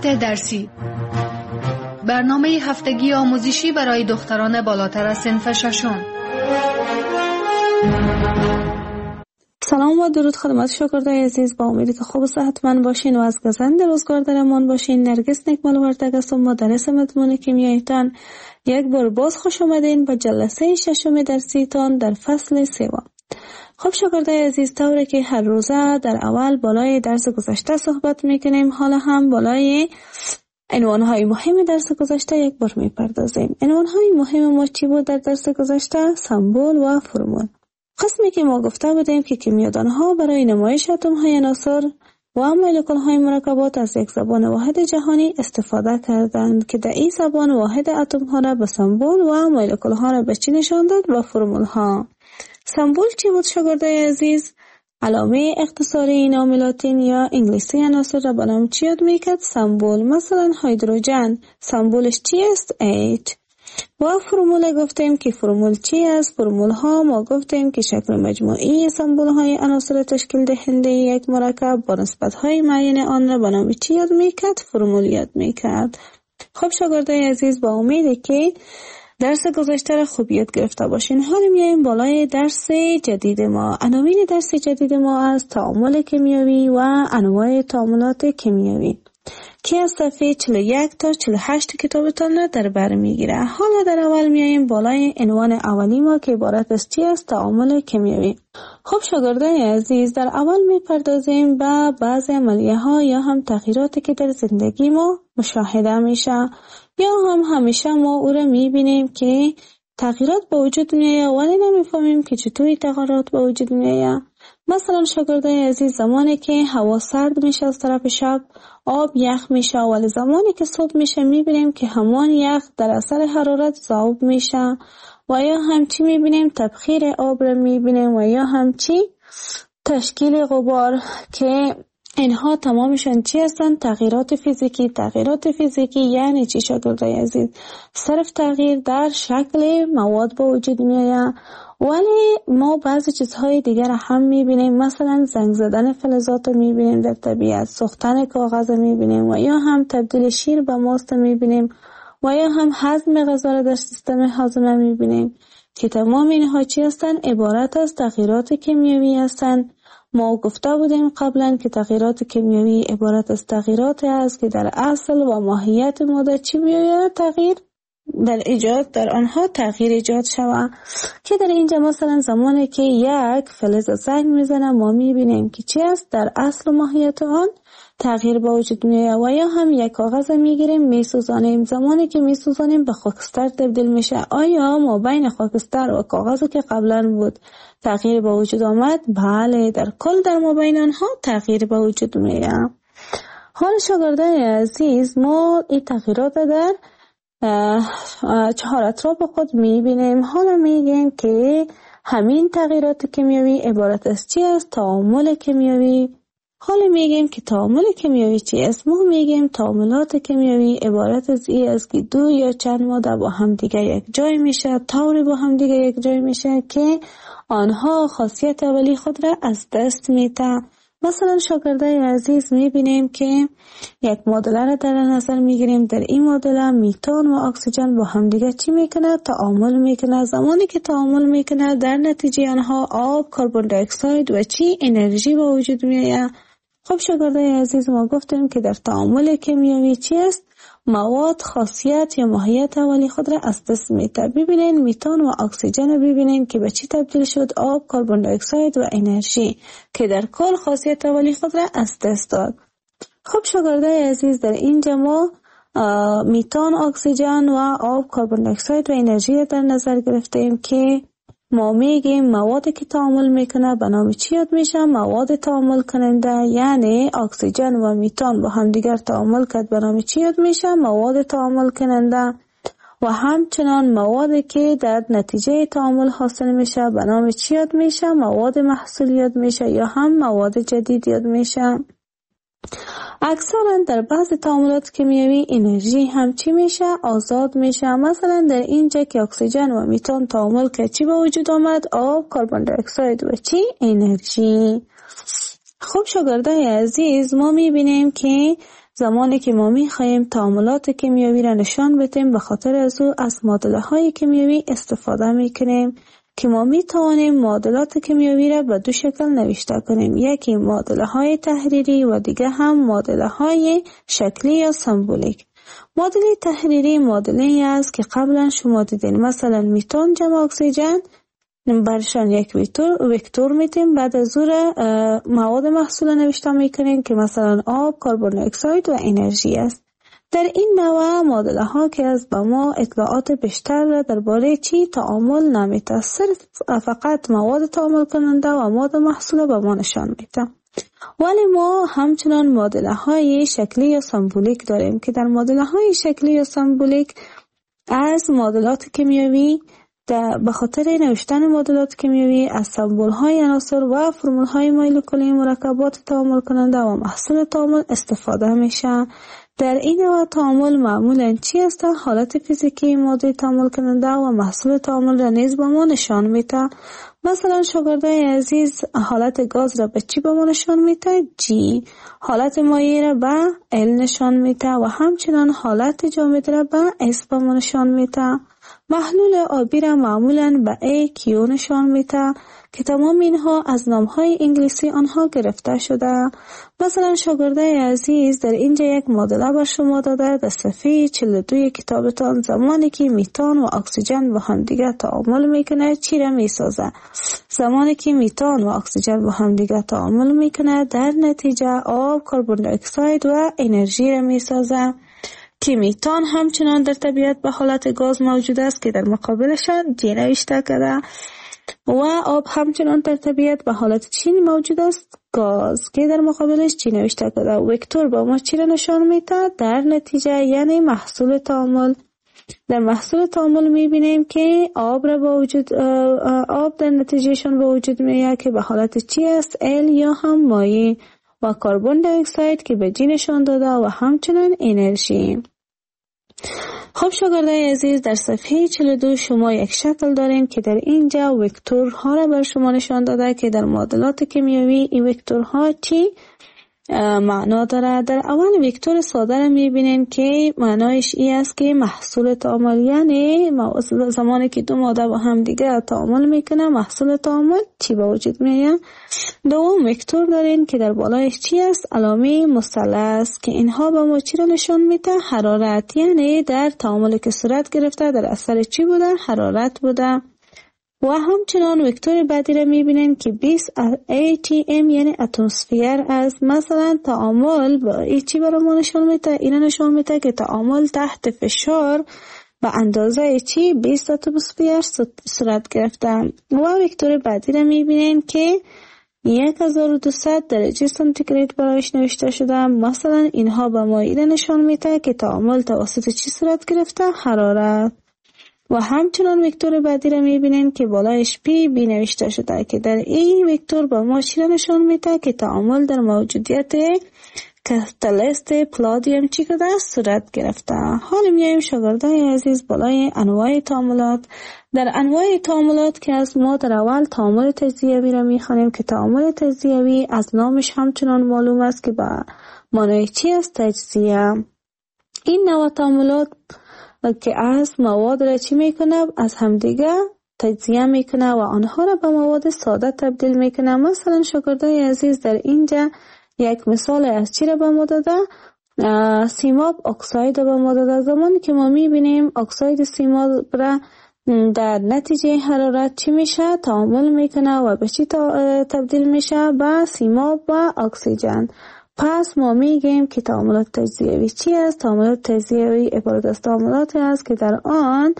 تحقیقات درسی، برنامه هفتگی آموزشی برای دختران بالاتر از صنف ششم. سلام و درود خدمت شاگردای عزیز، با امیدی که خوب و صحتمند باشین و از گزند روزگار در امان باشین. نرگس نکمل وردگ هستم، مدرس مضمون کیمیایتان. یک بار باز خوش آمدین به جلسه ششم درسیتان در فصل سوم. خب شاگردای عزیز، طوری که هر روزه در اول بالای درس گذشته صحبت میکنیم، حالا هم بالای عنوانهای مهم درس گذشته یک بار میپردازیم. عنوانهای مهم ما چی بود در درس گذشته؟ سمبل و فرمول. قسمی که ما گفته بودیم که کیمیادانها برای نمایش اتم‌های عناصر و مولکول‌های مرکبات از یک زبان واحد جهانی استفاده کردند که در این زبان واحد اتم‌ها را به سمبل و مولکول‌ها را به چی نشان داد؟ به فرمول‌ها. سمبل چی بود شاگردای عزیز؟ علامه اختصاری نام لاتین یا انگلیسی عناصر را به نام چی یاد میکرد؟ سمبل. مثلا هیدروژن سمبلش چی است؟ H. و فرمول گفتیم که فرمول چی است؟ فرمول ها ما گفتیم که شکل مجموعی سمبل های عناصر تشکیل دهنده یک مرکب با نسبت های معین آن را به نام چی یاد میکرد؟ فرمول یاد میکرد. خب شاگردای عزیز، با امیدی که درس گذشته را خوب یاد گرفته باشین، حالا میایم بالای درس جدید ما. عناوین درس جدید ما از تعامل کیمیایی و انواع تعاملات کیمیایی که از صفحه 41 تا 48 کتابتان را در بر میگیره. حالا در اول میایم بالای عنوان اولی ما که عبارت از چی است؟ تعامل کیمیایی. خب شاگردان عزیز، در اول میپردازیم به بعضی عملیه ها یا هم تغییراتی که در زندگی ما مشاهده میشه یا هم همیشه ما او را میبینیم که تغییرات به وجود میایه ولی نمیفهمیم که چطوری تغییرات به وجود میایه. مثلا شاگردای عزیز، زمانی که هوا سرد میشه از طرف شب آب یخ میشه، ولی زمانی که صبح میشه میبینیم که همان یخ در اثر حرارت ذوب میشه و یا همچی میبینیم تبخیر آب را میبینیم و یا همچی تشکیل غبار که اینها تمامشان چی هستند؟ تغییرات فیزیکی. تغییرات فیزیکی یعنی چی شاگردای عزیز؟ صرف تغییر در شکل مواد به وجود میآید، ولی ما بعضی چیزهای دیگر هم میبینیم. مثلا زنگ زدن فلزات میبینیم در طبیعت، سوختن کاغذ میبینیم و یا هم تبدیل شیر به ماست میبینیم و یا هم هضم غذا را در سیستم هاضمه میبینیم که تمام اینها چی هستند؟ عبارت از تغییرات کیمیایی هستند. ما گفته بودیم قبلا که تغییرات کیمیایی عبارت از تغییراتی است که در اصل و ماهیت ماده چی میآید؟ تغییر در ایجاد در آنها تغییر ایجاد شود. که در اینجا مثلا زمانی که یک فلز زنگ میزنه ما میبینیم که چی است؟ در اصل و ماهیت آن تغییر به وجود میآید. و یا هم یک کاغذ میگیریم میسوزانیم، زمانی که میسوزانیم به خاکستر تبدیل میشه. آیا ما بین خاکستر و کاغذی که قبلا بود تغییر به وجود آمد؟ بله، در کل در ما بین آنها تغییر به وجود میآید. حال شاگردان عزیز، ما این تغییرات در 4 اطراف خود میبینیم. حالا میگیم که همین تغییرات کیمیایی عبارت از چی است؟ تعامل کیمیایی. حالا میگیم که تعامل کیمیایی چی است؟ ما میگیم تعاملات کیمیایی عبارت از این است که دو یا چند ماده با هم دیگه یک جای میشه، طوری با هم دیگه یک جای میشه که آنها خاصیت اولی خود را از دست میده. مثلا شاگردای عزیز میبینیم که یک معادله را در نظر میگیریم. در این معادله میتان و اکسیژن با هم دیگه چی میکنه؟ تعامل میکنه. زمانی که تعامل میکنه در نتیجه آنها آب، کربن دی اکساید و چی؟ انرژی به وجود میآید. خب شاگردای عزیز، ما گفتیم که در تعامل کیمیایی چی است؟ مواد خاصیت یا ماهیت اولی خود را از دست میده. ببینین میتان و اکسیژن رو ببینین که به چی تبدیل شد؟ آب، کربن دی اکساید و انرژی که در کل خاصیت اولی خود را از دست داد. خب شاگردای عزیز، در اینجا ما میتان، اکسیژن و آب، کربن دی اکساید و انرژی را در نظر گرفتیم که ما میگیم موادی که تعامل میکنه به نام چی یاد میشه؟ مواد تعامل کننده. یعنی اکسیژن و میتان با هم دیگر تعامل کرد به نام چی یاد میشه؟ مواد تعامل کننده. و همچنان موادی که در نتیجه تعامل حاصل میشه به نام چی یاد میشه؟ مواد محصول یاد میشه یا هم مواد جدید یاد میشه. اکثرا در بعض تعاملات کیمیایی انرژی هم چی میشه؟ آزاد میشه. مثلا در اینجا که اکسیژن و میتان تعامل که چی به وجود آمد؟ آب، کربن دی اکساید و چی؟ انرژی. خب شاگردای عزیز، ما میبینیم که زمانی که ما می‌خواهیم تعاملات کیمیایی را نشان بدیم، به خاطر از معادله‌های کیمیایی استفاده می‌کنیم که ما می‌توانیم معادلات کیمیایی را به دو شکل نوشته کنیم، یکی معادله‌های تحریری و دیگه هم معادله‌های شکلی یا سمبولیک. معادله تحریری معادله‌ای است که قبلا شما دیدین، مثلا میتون جمع اکسیژن برشان یک وکتور میتیم، بعد از مواد محصول نوشته میکنیم که مثلا آب، کربن دی اکساید و انرژی است. در این نوع معادله ها که از به ما اطلاعات بیشتر را درباره چی تعامل نمیده، صرف فقط مواد تعامل کننده و مواد محصول به ما نشان میده. ولی ما همچنان معادله های شکلی یا سمبولیک داریم که در معادله های شکلی یا سمبولیک از معادلات کیمیایی به خاطر نوشتن معادلات کیمیایی از سمبول های عناصر و فرمول های مولکولی مرکبات تعامل کننده و محصول تعامل استفاده میشه. در این نوع تعامل معمولاً چی است؟ حالت فیزیکی ماده تعامل کننده و محصول تعامل را نیز به ما نشان میده. مثلا شاگردای عزیز حالت گاز را به چی به ما نشان میده؟ G. حالت مایع را به L نشان میده و همچنان حالت جامد را به S به ما نشان میده. محلول آبی را معمولاً به AQ نشان میده که تمام اینها از نامهای انگلیسی آنها گرفته شده. مثلا شاگردای عزیز در اینجا یک معادله بر شما داده در صفحه 42 کتابتان، زمانی که میتان و اکسیژن با هم دیگه تعامل میکنه چی را میسازه؟ زمانی که میتان و اکسیژن با هم دیگه تعامل میکنه در نتیجه آب، کربن دی اکساید و انرژی را میسازه که میتان همچنان در طبیعت به حالت گاز موجود است که در مقابلش جی نوشته کرده و آب همچنان در طبیعت به حالت چی موجود است؟ گاز که در مقابلش چی نوشته کرده. وکتور با ما چی را نشان میده؟ در نتیجه یعنی محصول تعامل. در محصول تعامل میبینیم که آب در نتیجهشون به وجود میاد که به حالت چی است؟ L یا هم مایع، و کربن دی اکساید که به جی نشان داده و همچنان انرژی. خب شاگردای عزیز در صفحه 42 شما یک شکل دارین که در اینجا وکتورها را بر شما نشان داده که در معادلات کیمیایی این وکتورها چی معنا داره. در اول وکتور ساده را میبینین که معنایش ای است که محصول تعامل، یعنی زمانی که دو ماده با هم دیگه تعامل میکنه محصول تعامل چی به وجود میاد. دوم وکتور دارین که در بالایش چی است؟ علامه مثلث که اینها به ما چی را نشان میده؟ حرارت، یعنی در تعاملی که صورت گرفته در اثر چی بوده؟ حرارت بوده. و همچنان وکتور بعدی را میبینین که 20 atm یعنی اتمسفر است. مثلا تعامل با ای چی برای ما نشان میده؟ این نشان میده که تعامل تحت فشار به اندازه چی 20 اتمسفر صورت گرفته. و وکتور بعدی را میبینین که 1200 درجه سانتیگراد برایش نوشته شده. مثلا اینها به ما این نشان میده که تعامل توسط چی صورت گرفته؟ حرارت. و همچنان وکتور بعدی را میبینین که بالایش پی بی نوشته شده که در این وکتور با ما چی را نشان میده که تعامل در موجودیت کاتالیست پلادیم چی کده صورت گرفته. حالا میایم شاگردای عزیز بالای انواع تعاملات. در انواع تعاملات که از ما در اول تعامل تجزیوی را میخوانیم که تعامل تجزیوی از نامش همچنان معلوم است که به معنای چی است؟ تجزیه. این نوع تعاملات که از مواد را چی میکنه؟ از همدیگه تجزیه میکنه و آنها را به مواد ساده تبدیل میکنه. مثلا شاگردای عزیز در اینجا یک مثال از چی را به ما داده؟ سیماب اکساید را به ما داده. زمانی که ما میبینیم اکساید سیماب را در نتیجه حرارت چی میشه؟ تعامل میکنه و به چی تبدیل میشه؟ به سیماب و اکسیژن. پس ما میگیم که تعاملات تجزیوی چی است؟ تعاملات تجزیوی عبارت از تعاملاتی است که در آن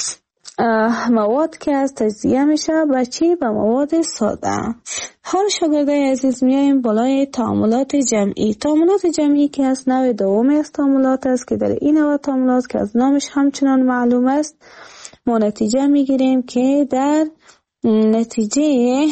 مواد که از تجزیه میشه به چی؟ به مواد ساده. حال شاگردای عزیز میایم بالای تعاملات جمعی. تعاملات جمعی که از نوع دومی از تعاملات است که در این نوع تعاملات که از نامش همچنان معلوم است ما نتیجه میگیریم که در نتیجه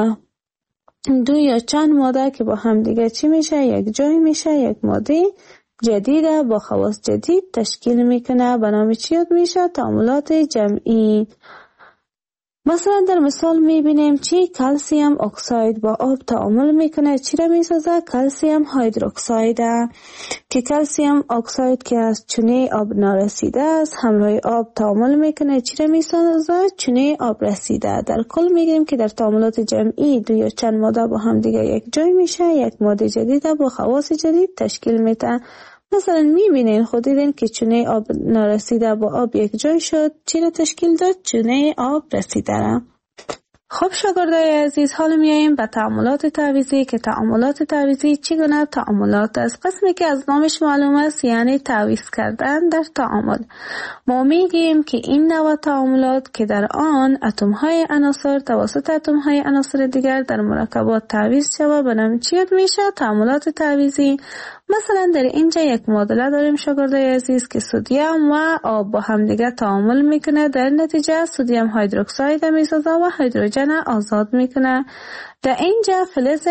دو یا چند ماده که با هم دیگه چی میشه؟ یک جای میشه، یک ماده جدیده با خواص جدید تشکیل میکنه. به نام چی یاد میشه؟ تعاملات جمعی. مثلا در مثال میبینیم چی کلسیم اکساید با آب تعامل میکنه، چی را میسازه؟ کلسیم هیدروکساید که کلسیم اکساید که از چونه آب نارسیده است همراه آب تعامل میکنه، چی را میسازه؟ چونه آب رسیده. در کل میگیم که در تعاملات جمعی دو یا چند ماده با هم دیگه یک جای میشه، یک ماده جدید با خواص جدید تشکیل میده. مثلا میبینین خود دیدین که چونه آب نارسیده با آب یک جای شد، چی را تشکیل داد؟ چونه آب رسیده را. خب شاگردای عزیز، حالا میاییم به تعاملات تعویضی که تعاملات تعویضی چگونه تعاملات است. قسمی که از نامش معلوم است یعنی تعویض کردن در تعامل. ما میگیم که این نوع تعاملات که در آن اتم‌های عناصر توسط اتم‌های عناصر دیگر در مرکبات تعویض شود به نام چی یاد میشه؟ تعاملات تعویضی. مثلا در اینجا یک معادله داریم شاگردای عزیز که سدیم و آب با هم دیگه تعامل میکنه، در نتیجه سدیم هیدروکساید میسازه و هیدروژن آزاد میکنه. در اینجا فلز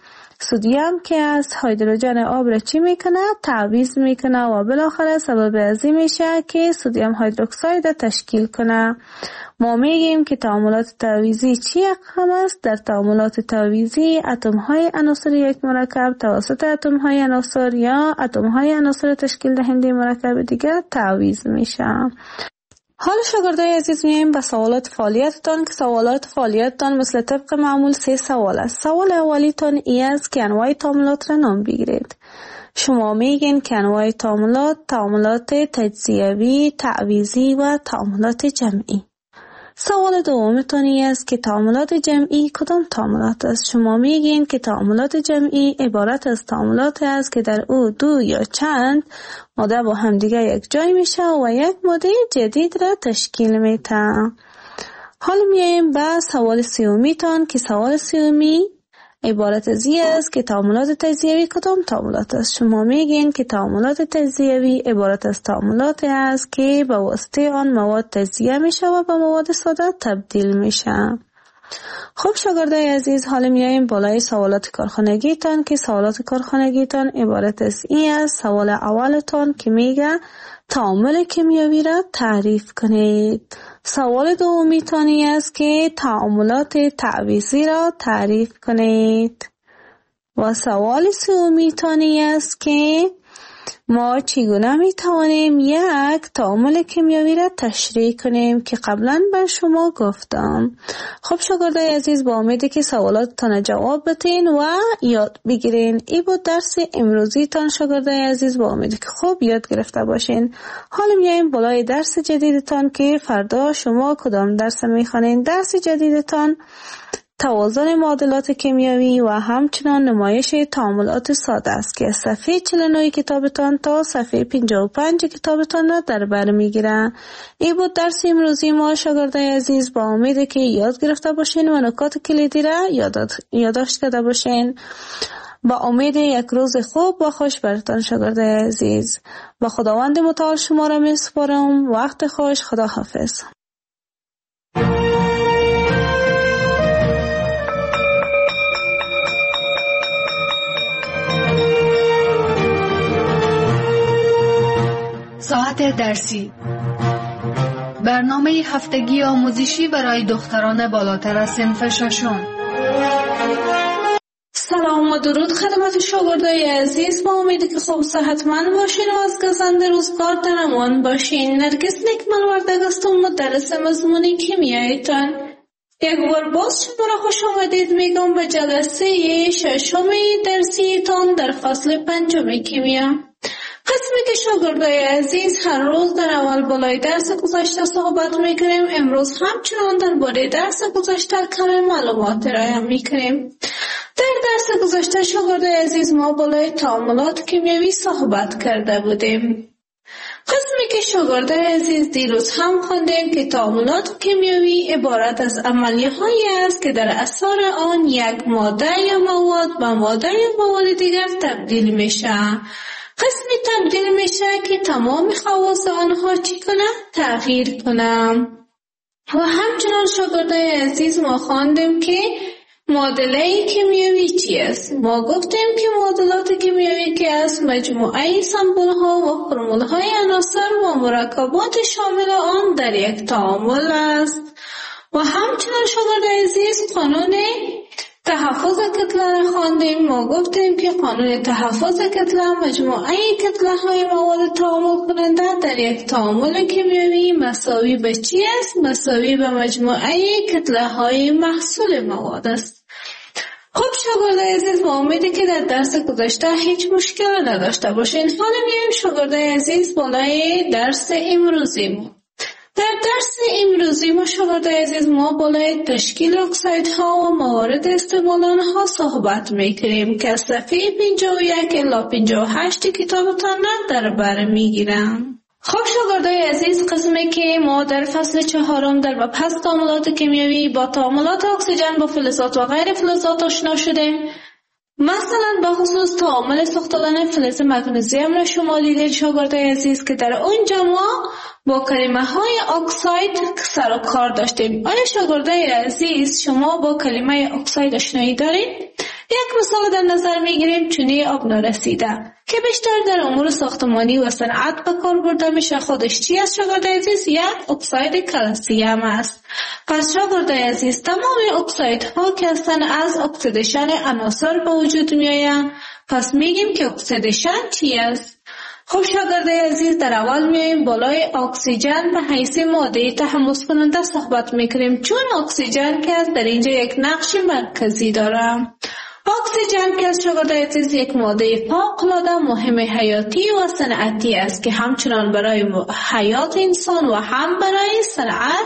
سدیم که از هیدروژن آب را چی میکنه؟ تعویض میکنه و بالاخره سبب ازی میشه که سدیم هیدروکساید تشکیل کنه. ما میگیم که تعاملات تعویضی چی اقسام است؟ در تعاملات تعویضی اتم‌های عناصر یک مرکب توسط اتم‌های عناصر یا اتم‌های عناصر تشکیل دهنده مرکب دیگر تعویض میشه. حالا شاگردای عزیز میایم به سوالات فعالیتتان که سوالات فعالیتتان مثل طبق معمول 3 سوال است. سوال اولیتان ای است که انواع تعاملات را نام بگیرید. شما میگین که انواع تعاملات تجزیوی، تعویضی و تعاملات جمعی. سوال دومتان است که تعاملات جمعی کدام تعاملات است؟ شما میگین که تعاملات جمعی عبارت از تعاملات است که در او دو یا چند ماده با هم دیگه یک جای میشه و یک ماده جدید را تشکیل میده. حالا میایم به سوال سومیتان که سوال سومی عبارت از این است که تعاملات تجزیوی کدام تعاملات است؟ شما میگین که تعاملات تجزیوی عبارت از تعاملات است که به واسطه آن مواد تجزیه میشه و به مواد ساده تبدیل میشه. خب شاگردای عزیز، حالا میایم بالای سوالات کارخانگیتان که سوالات کارخانگیتان عبارت از این است. سوال اولتان که میگه تعامل کیمیایی را تعریف کنید. سوال دومیتانی است که تعاملات تعویضی را تعریف کنید. و سوال سومیتانی است که ما چگونه می توانیم یک تعامل کیمیایی را تشریح کنیم که قبلا بر شما گفتم. خب شاگردای عزیز، با امیدی که سوالاتتان جواب بتین و یاد بگیرین. ای بود درس امروزی تان شاگردای عزیز، با امیدی که خوب یاد گرفته باشین. حالا میایم بالای درس جدیدتان که فردا شما کدام درس میخوانین. درس جدیدتان توازن معادلات کیمیایی و همچنان نمایش تعاملات ساده است که صفحه 49 کتابتان تا صفحه 55 کتابتان را در بر میگیره. این بود درس امروزی ما شاگردای عزیز، با امید که یاد گرفته باشین و نکات کلیدی را یادداشت کرده باشین. با امید یک روز خوب و خوش براتان شاگردای عزیز. با خداوند متعال شما را میسپارم. وقت خوش. خدا حافظ. ساعت درسی، برنامه هفتگی آموزشی برای دختران بالاتر از صنف ششم. سلام و درود خدمت شاگردای عزیز، با امیدی که خوب صحتمند باشین و از گزنده روزگار در امان باشین. نرگس نیکمل وردگ هستم، مدرس مضمون کیمیایتان. یک بار باز شما را خوش آمدید میگم به جلسه ششم درسیتان در فصل 5 کیمیا. قسمی که شاگردای عزیز هر روز در اول بالای درس گذشته صحبت میکنیم، امروز همچنان درباره درس گذشته کمی معلومات ارائه میکنیم. در درس گذشته شاگردای عزیز ما بالای تعاملات کیمیایی صحبت کرده بودیم. قسمی که شاگردای عزیز دیروز هم خواندیم که تعاملات کیمیایی عبارت از عملیه‌هایی است که در اثر آن یک ماده یا مواد به ماده یا مواد دیگر تبدیل میشه. قسمی تبدیل میشه که تمام خواص آنها چی کنه؟ تغییر کنه. و همچنان شاگردای عزیز ما خواندیم که معادله کیمیایی چی است؟ ما گفتیم که معادلات کیمیایی که از مجموعه سمبل ها و فرمول های عناصر و مرکبات شامل آن در یک تعامل است. و همچنان عزیز قانون تحفظ کتله را خواندیم. ما گفتیم که قانون تحفظ کتله مجموعه کتله های مواد تعامل کننده در یک تعامل کیمیایی مساوی به چی است؟ مساوی به مجموعه کتله های محصول مواد است. خب شاگردای عزیز، با امیدی که در درس گذشته هیچ مشکل نداشته باشین. حالا میایم شاگردای عزیز بالای درس امروزی ما. در درس امروزی ما شاگردای عزیز ما بالای تشکیل اکسایدها و موارد استعمال آنها صحبت میکنیم که از صفحه 51 الی 58 کتابتان در بر میگیرم. خب شاگردای عزیز، قسمی که ما در فصل 4 در مبحث تعاملات کیمیایی با تعاملات اکسیژن با فلزات و غیر فلزات آشنا شدیم. مثلا به خصوص تعامل ساختن فلز مگنیزیم را شما دیدید شاگردای عزیز که در اونجا ما با کلمه های اکساید سر و کار داشتیم. آیا شاگردای عزیز شما با کلمه اکساید آشنایی دارید؟ یک مثال در نظر میگیریم، چونه آب نارسیده که بیشتر در امور ساختمانی و صنعت به کار برده میشه. خودش چی است شاگردای عزیز؟ یک اکساید کلسیم است. پس شاگردای عزیز تمام اکسایدها که هستند از اکسیدیشن عناصر به وجود میآیند. پس میگیم که اکسیدیشن چی است؟ خب شاگردای عزیز، در اول میایم بالای اکسیژن به حیث ماده تحمض کننده صحبت میکنیم، چون اکسیژن که در اینجا یک نقش مرکزی داره. اکسیژن که از شاگردای عزیز یک ماده فوق‌العاده مهم حیاتی و صنعتی است که همچنان برای حیات انسان و هم برای صنعت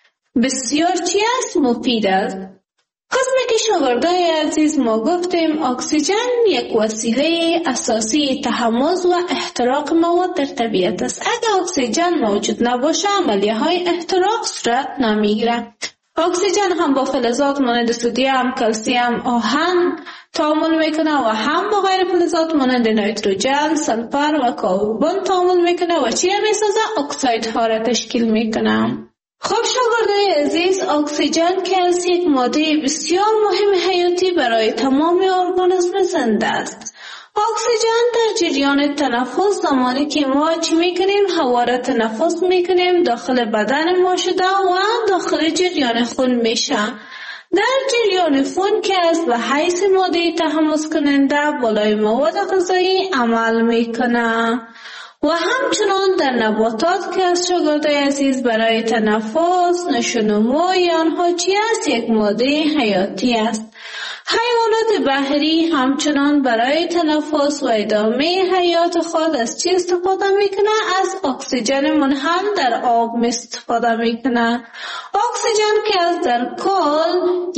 بسیار چی است؟ مفید است. قسمی که شاگردای عزیز ما گفتیم اکسیژن یک وسیله اساسی تحمض و احتراق مواد در طبیعت است. اگر اکسیژن موجود نباشه عملیه های احتراق صورت نمیگیره. اکسیژن هم با فلزات مانند سدیم، کلسیم، آهن تعامل میکنه و هم با غیر فلزات مانند نیتروژن، سلفر و کربن تعامل میکنه و چی میسازه؟ اکسایدها را تشکیل میکنه. خب شاگردای عزیز، اکسیژن که از یک ماده بسیار مهم حیاتی برای تمام ارگانیسم زنده است. اکسیژن در جریان تنفس زمانی که ما چی میکنیم؟ هوا را تنفس میکنیم داخل بدن ما شده و داخل جریان خون میشه. در جریان خون که از به حیث ماده تحمض کننده بالای مواد غذایی عمل میکنه و همچنان در نباتات که از شاگردای عزیز برای تنفس نشونموی آنها چی است؟ یک ماده حیاتی است. حیوانات بحری همچنان برای تنفس و ادامه حیات خود از چی استفاده میکنه؟ از اکسیژن منحل در آب استفاده میکنه. اکسیژن که از در کل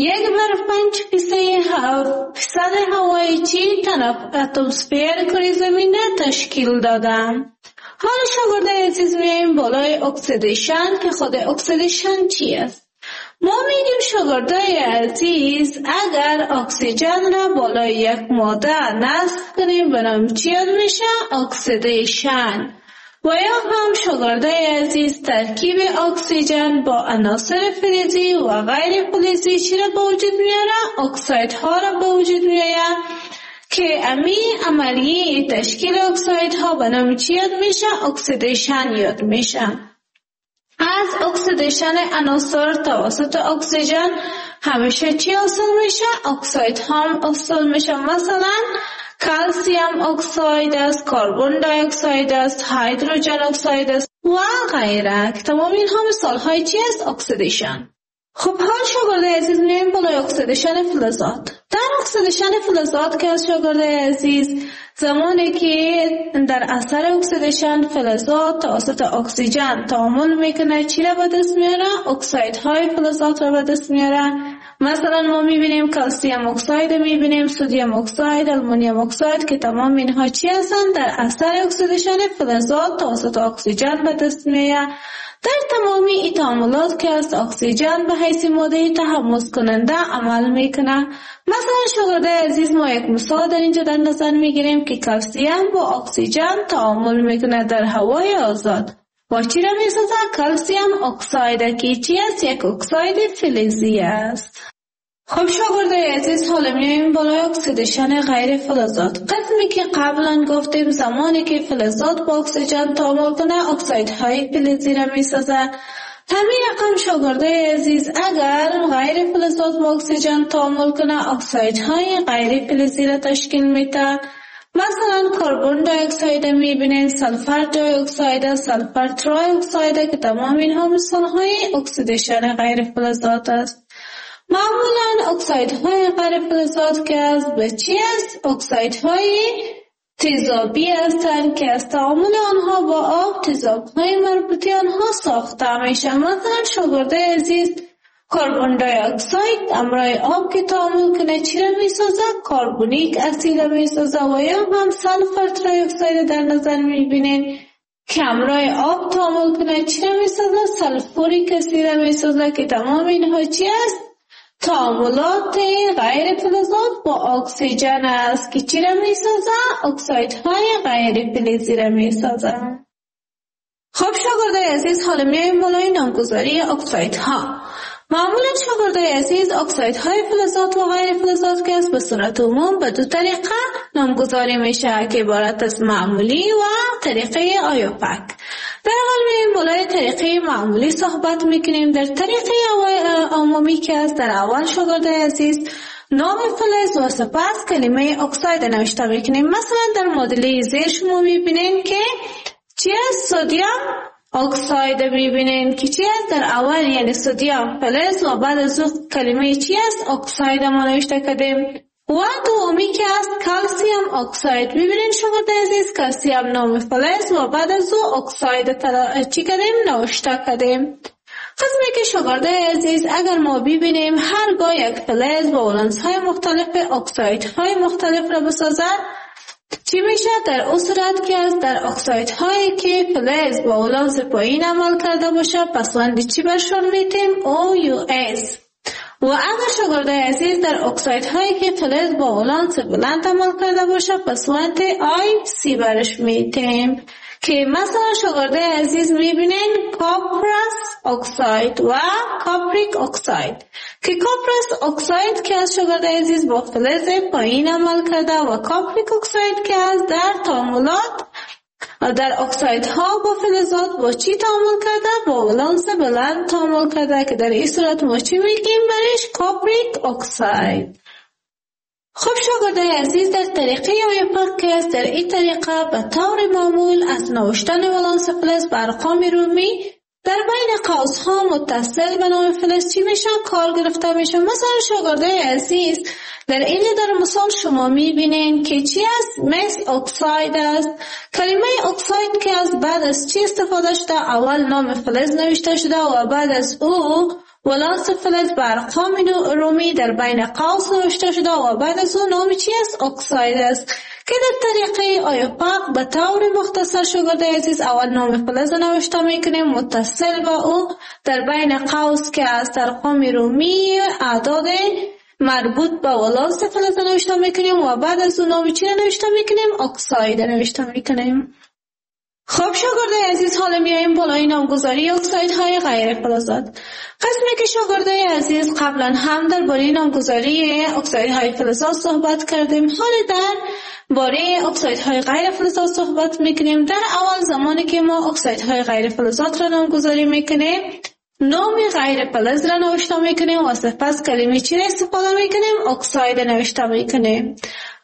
1/5% هوای چی اتمسفر کره زمینه تشکیل داده. حالا شاگردای عزیز میایم بالای اکسیدیشن که خود اکسیدیشن چی است؟ ما میگیم شاگردای عزیز اگر اکسیژن را بالای یک ماده نصب کنیم برام چی میشه؟ اکسیدیشن. و یا هم شاگردای عزیز ترکیب اکسیژن با عناصر فلزی و غیر فلزی چی را به وجود میاره؟ اکسایدها را به وجود میاره که امی عملیه تشکیل اکسایدها به نام چی یاد میشه؟ اکسیدیشن یاد میشه. از اکسیدیشن عناصر توسط اکسیژن همیشه چی حاصل میشه؟ اکساید هم حاصل میشه. مثلا کلسیم اکساید است، کربن دی اکساید است، هیدروژن اکساید است و غیره. تمام اینها مثال های چی است؟ اکسیدیشن. خب حال شاگردای عزیز میایم بالای اکسیدیشن فلزات. در اکسیدیشن فلزات که از شاگردای عزیز زمانی که در اثر اکسیدیشن فلزات توسط اکسیژن تعامل میکنه چی را به دست میاره؟ اکسایدهای فلزات را به دست میاره. مثلا ما میبینیم کلسیم اکساید، میبینیم سدیم اکساید، آلومینیوم اکساید که تمام اینها چی هستند؟ در اثر اکسیدیشن فلزات توسط اکسیژن به دست میاره. در تمامی این تعاملات که از اکسیژن به حیث ماده تحمض کننده عمل میکنه. مثلا شاگردای عزیز ما یک مثال در اینجا در نظر میگیریم که کلسیم با اکسیژن تعامل میکنه در هوای آزاد و چی را میسازه؟ کلسیم اکساید که چی است؟ یک اکساید فلزی است. خب شاگردای عزیز حالا میایم بالای اکسیدیشن غیر فلزات. قسمی که قبلا گفتیم زمانی که فلزات با اکسیژن تعامل کنه اکسایدهای فلزی را میسازه. همین رقم شاگردای عزیز اگر غیر فلزات با اکسیژن تعامل کنه اکسایدهای غیر فلزی را تشکیل میده. مثلا کربن دی اکساید میبینین، سلفر دی اکساید، سلفر تری اکساید که تمام اینها مثالهای اکسیدیشن غیر فلزات است. معمولا اکسایدهای غیر فلزات که از به چی است؟ اکسایدهای تیزابی هستند که از تعامل آنها با آب تیزابهای مربوطی آنها ساخته میشه. مثلا شاگردای عزیز کربن دی اکساید همراه آب که تعامل کنه چی را میسازه؟ کربونیک اسید را میسازه. و یا هم سلفر تری اکساید در نظر میبینین که همراه آب تعامل کنه چی را میسازه؟ سلفوریک اسید را میسازه که تمام اینها چی است؟ تعاملات غیر فلزات با اکسیژن است که چی را میسازه؟ اکسایدهای غیر فلزی را میسازه. خب شاگردای عزیز حالا میایم بالای نامگذاری اکسایدها. معمولا شاگردای عزیز اکسایدهای فلزات و غیر فلزات که است به صورت عموم به دو طریقه نامگذاری میشه که عبارت از معمولی و طریقه آیوپک. در اول میایم بالای طریقه معمولی صحبت میکنیم. در طریقه عمومی که است در اول شاگردای عزیز نام فلز و سپس کلمه اکساید نوشته میکنیم. مثلا در مدل زیر شما میبینین که چی است؟ سدیم اکساید میبینین که چی است؟ در اول یعنی سدیم فلز و بعد از او کلمه چی است؟ اکساید ما نوشته کردیم. و دومی که است کلسیم اکساید. میبینین شاگردای عزیز کلسیم نام فلز و بعد از او اکساید چی کردیم؟ نوشته کردیم. قسمی که شاگردای عزیز اگر ما ببینیم هرگاه یک فلز با ولانس های مختلف اکسایدهای مختلف را بسازد چی میشه؟ در اون صورت که است در اکسایدهایی که فلز با ولانس پایین عمل کرده باشه پسوند چی برشون میتیم؟ OUS. و اگر شاگردای عزیز در اکسایدهایی که فلز با ولانس بلند عمل کرده باشه پسوند IC برش میتیم که مثلا شاگردای عزیز میبینین کپرس اکساید و کاپریک اکساید که کپرس اکساید که از شاگردای عزیز با فلز پایین عمل کرده و کاپریک اکساید که از در تعاملات در اکسایدها با فلزات با چی تعامل کرده؟ با ولانس بلند تعامل کرده که در این صورت ما چی میگیم برش؟ کاپریک اکساید. خب شاگردای عزیز در طریقه آیوپک که است در این طریقه به طور معمول از نوشتن ولانس فلز بر ارقام رومی در بین قوس‌ها متصل به نام فلز چی میشه؟ کار گرفته میشه. مثلا شاگردای عزیز در این در مثال شما میبینین که چی است؟ مس اکساید است. کلمه اکساید که از بعد از چی استفاده شده؟ اول نام فلز نوشته شده و بعد از او ولانس فلز به ارقام رومی در بین قوس نوشته شده و بعد از اون نام چی است؟ اکساید است که در طریقه آیوپک به طور مختصر شاگردای عزیز اول نام فلز نوشته میکنیم متصل با او در بین قوس که از ارقام رومی اعداد مربوط به ولانس فلز نوشته میکنیم و بعد از اون نام چی نوشته میکنیم؟ اکساید نوشته میکنیم. خب شاگردای عزیز حالا میایم بالای نامگذاری اکسایدهای غیر فلزات. قسمی که شاگردای عزیز قبلا هم درباره نامگذاری اکسایدهای فلزات صحبت کردیم، حالا در باره اکسایدهای غیر فلزات صحبت میکنیم. در اول زمانی که ما اکسایدهای غیر فلزات را نامگذاری میکنیم نام غیر فلز را نوشته میکنیم و سپس کلمه چی را استفاده میکنیم؟ اکساید نوشته میکنیم.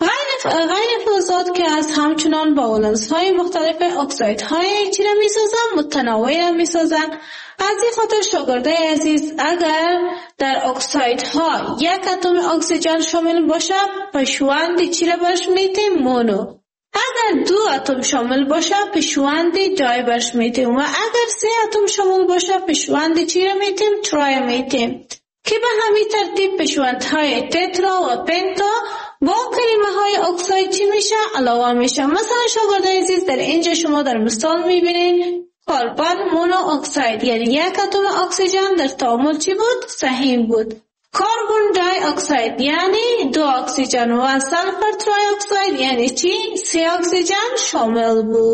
غیر فلزات که از همچنان با ولانس های مختلف اکسایدهای چی را میسازن؟ متنوع را میسازن. از این خاطر شاگردای عزیز اگر در اکسایدها یک اتم اکسیژن شامل باشه پشوند چی را برش میتیم؟ مونو. اگر دو اتم شامل باشه پشوند دای برش میتیم و اگر سه اتم شامل باشه پشوند چی را میتیم؟ ترای میتیم که به همین ترتیب پشوندهای تترا و پنتا با کلمه های اکساید چی میشه؟ علاوه میشه. مثلا شاگردای عزیز در اینجا شما در مثال میبینین کربن مونو اکساید یعنی یک اتم اکسیژن در تعامل چی بود؟ سهیم بود. کربن دی اکساید یعنی دو اکسیژن و سلفر تری اکساید یعنی چی؟ سه اکسیژن شامل بود.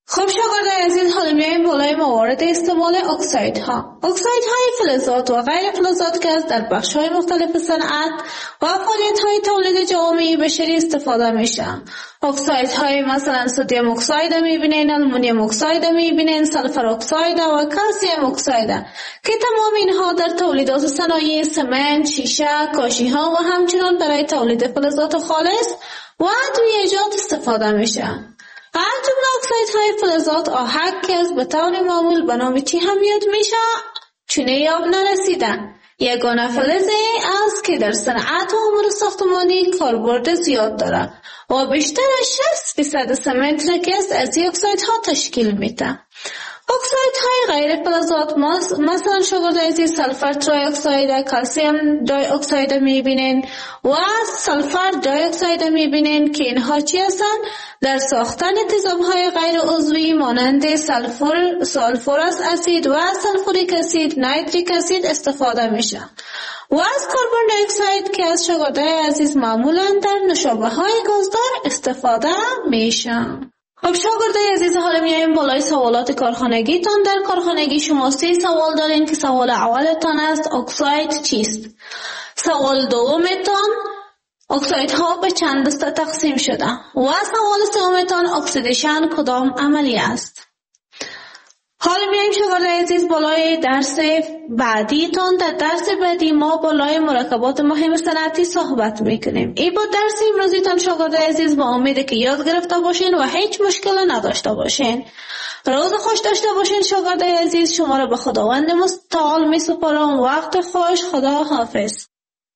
خب شاگردان عزیز، حالا میایم بالای موارد استعمال اکسایدها. اکسایدهای فلزات و غیر فلزات که از در بخش‌های مختلف صنعت و فعالیت‌های تولید جوامع بشری استفاده میشن. اکسایدهای مثلا سدیم اکساید میبینین، آلومینیوم اکساید میبینین، سلفر اکساید و کلسیم اکساید که تمام اینها در تولیدات صنایع سمنت، شیشه، کاشی‌ها و همچنین برای تولید فلزات خالص و ادویه‌جات استفاده میشن. از جمله اکسایدهای فلزات آهک که از به طور معمول به نام چی هم یاد میشه؟ چونه آب نرسیدن. یگانه فلزی است که در صنعت و امور ساختمانی کاربرد زیاد داره و بیشتر از 60% سمنت را که از این اکسایدها تشکیل میده. اکسایدهای غیر فلزات مثلا شاگرد عزیز سلفر تری اکساید، کلسیم دی اکساید میبینین و سلفر دی اکساید میبینین که اینها چی هستن؟ در ساختن تیزابهای غیر عضوی مانند سلفورس اسید و سلفوریک اسید، نایتریک اسید استفاده میشن و از کربن دی اکساید که از شاگرد عزیز معمولا در نوشابه‌های گازدار استفاده میشن. خب شاگردای عزیز، حالا میایم بالای سوالات کارخانگیتان. در کارخانگی شما 3 سوال دارین که سوال اولتان است اکساید چیست؟ سوال دومتان اکسایدها به چند دسته تقسیم شده و سوال سومتان اکسیدیشن کدام عملی است؟ حالا میایم شاگردای عزیز بالای درس بعدیتان. در درس بعدی ما بالای مرکبات مهم صنعتی صحبت میکنیم. این با درس امروزیتان شاگردای عزیز با امید که یاد گرفته باشین و هیچ مشکل نداشته باشین. روز خوش داشته باشین شاگردای عزیز. شما را به خداوند متعال میسپارم. وقت خوش. خدا حافظ.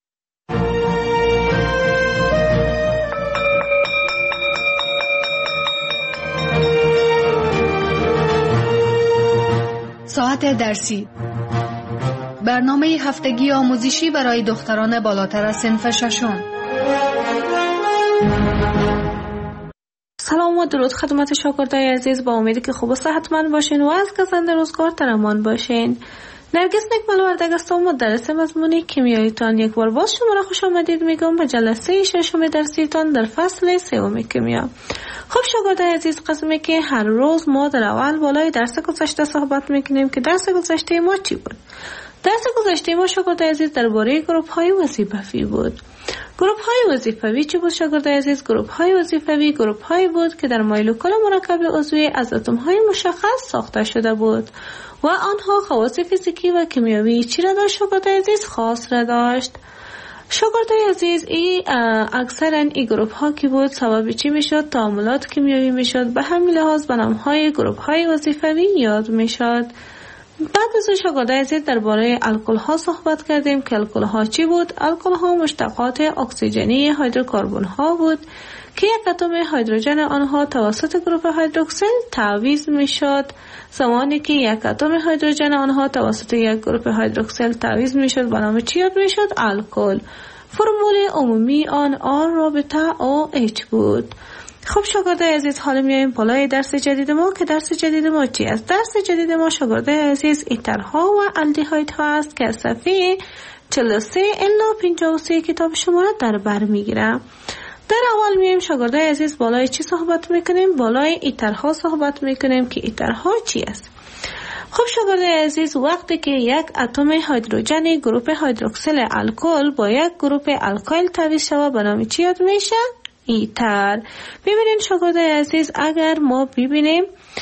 ساعت درسی، برنامه هفتگی آموزشی برای دختران بالاتر از صنف ششم. سلام و درود خدمت شاگردای عزیز. با امیدی که خوب و صحتمند باشین و از گزنده روزگار در امان باشین. نرگس نکمل وردگ هستم، مدرس مضمون کیمیاییتان. یک بار باز شما را خوش آمدید میگم به جلسه ششم درسیتان در فصل 3 کیمیا. خب شاگردای عزیز، قسمی که هر روز ما در اول بالای درس گذشته صحبت میکنیم که درس گذشته ما چی بود؟ درس گذشته ما شاگردای عزیز درباره گروه های وظیفوی بود. گروه های وظیفوی چی بود شاگردای عزیز؟ گروه های وظیفوی گروه هایی بود که در مولکول مرکب عضوی از اتم های مشخص ساخته شده بود و آنها خواص فیزیکی و کیمیایی چی را داشت شاگردای عزیز؟ خاص را داشت. شاگردای عزیز، اکثرا این گروه ها کی بود؟ سبب چی میشد؟ تعاملات کیمیایی میشد. به همین لحاظ به نام های گروه های وظیفوی یاد میشد. بعد از شاگردای عزیز درباره الکل ها صحبت کردیم که الکل ها چی بود؟ الکل ها مشتقات اکسیژنی هیدروکربن ها بود که یک اتم هیدروژن آنها توسط گروه هیدروکسیل تعویض میشد. زمانی که یک اتم هیدروژن آنها توسط یک گروه هیدروکسیل تعویض میشد به نام چی یاد میشد؟ الکل. فرمول عمومی آن آر رابطه OH بود. خب شاگردای عزیز، حالا میایم بالای درس جدید ما که درس جدید ما چی است؟ درس جدید ما شاگردای عزیز ایترها و الدیهایدها است که از صفحه 43 الی 53 کتاب شما را در بر میگیرم. در اول میایم شاگردای عزیز بالای چی صحبت میکنیم؟ بالای ایترها صحبت میکنیم که ایترها چی است؟ خب شاگردای عزیز، وقتی که یک اتم هیدروژن گروه هیدروکسیل الکل با یک گروه الکایل تعویض شود به نام چی یاد میشه؟ ایتر. ببینید شاگردای عزیز، اگر ما ببینیم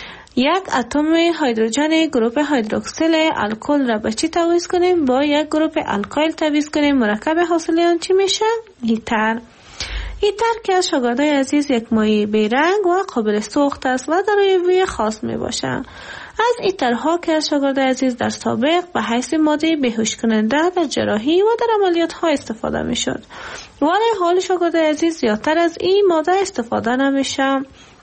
یک اتم هیدروژن گروه هیدروکسیل الکل را به چی تعویض کنیم؟ با یک گروه الکایل تعویض کنیم، مرکب حاصل آن چی میشه؟ ایتر. ایتر که از شاگردای عزیز یک مایع بیرنگ و قابل سوخت است و دارای بوی خاص می باشه. از ایترها که از شاگردای عزیز در سابق به حیث ماده بیهوش کننده در جراحی و در عملیات ها استفاده می شد، ولی حال شاگردای عزیز زیادتر از این ماده استفاده نمیشه.